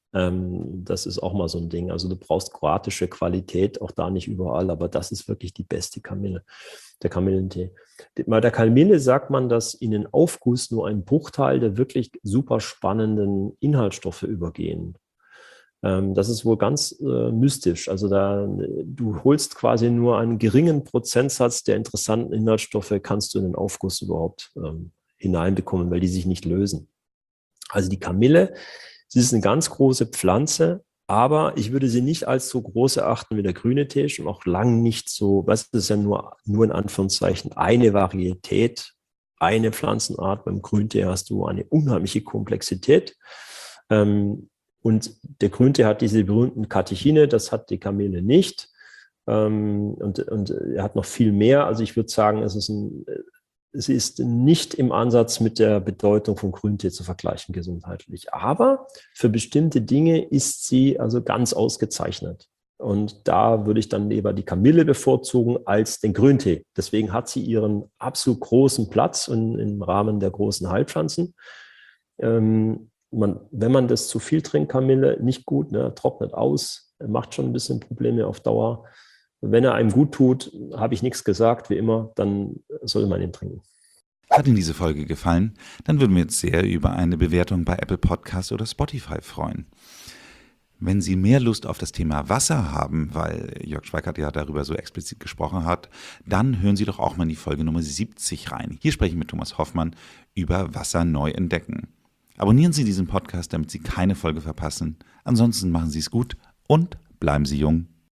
Ähm, das ist auch mal so ein Ding. Also du brauchst kroatische Qualität, auch da nicht überall, aber das ist wirklich die beste Kamille, der Kamillentee. Bei der Kamille sagt man, dass in den Aufguss nur ein Bruchteil der wirklich super spannenden Inhaltsstoffe übergehen. Ähm, das ist wohl ganz äh, mystisch. Also da, du holst quasi nur einen geringen Prozentsatz der interessanten Inhaltsstoffe, kannst du in den Aufguss überhaupt ähm, hineinbekommen, weil die sich nicht lösen. Also die Kamille, sie ist eine ganz große Pflanze, aber ich würde sie nicht als so groß erachten wie der grüne Tee und auch lang nicht so, weißt du, das ist ja nur, nur in Anführungszeichen eine Varietät, eine Pflanzenart. Beim Grüntee hast du eine unheimliche Komplexität. Ähm, und der Grüntee hat diese berühmten Katechine, das hat die Kamille nicht. Ähm, und, und er hat noch viel mehr. Also ich würde sagen, es ist ein, es ist nicht im Ansatz mit der Bedeutung von Grüntee zu vergleichen gesundheitlich. Aber für bestimmte Dinge ist sie also ganz ausgezeichnet. Und da würde ich dann lieber die Kamille bevorzugen als den Grüntee. Deswegen hat sie ihren absolut großen Platz in, im Rahmen der großen Heilpflanzen. Ähm, man, wenn man das zu viel trinkt, Kamille, nicht gut, ne, trocknet aus, macht schon ein bisschen Probleme auf Dauer. Wenn er einem gut tut, habe ich nichts gesagt, wie immer, dann soll man ihn trinken. Hat Ihnen diese Folge gefallen? Dann würden wir uns sehr über eine Bewertung bei Apple Podcasts oder Spotify freuen. Wenn Sie mehr Lust auf das Thema Wasser haben, weil Jörg Schweikart ja darüber so explizit gesprochen hat, dann hören Sie doch auch mal in die Folge Nummer siebzig rein. Hier spreche ich mit Thomas Hoffmann über Wasser neu entdecken. Abonnieren Sie diesen Podcast, damit Sie keine Folge verpassen. Ansonsten machen Sie es gut und bleiben Sie jung.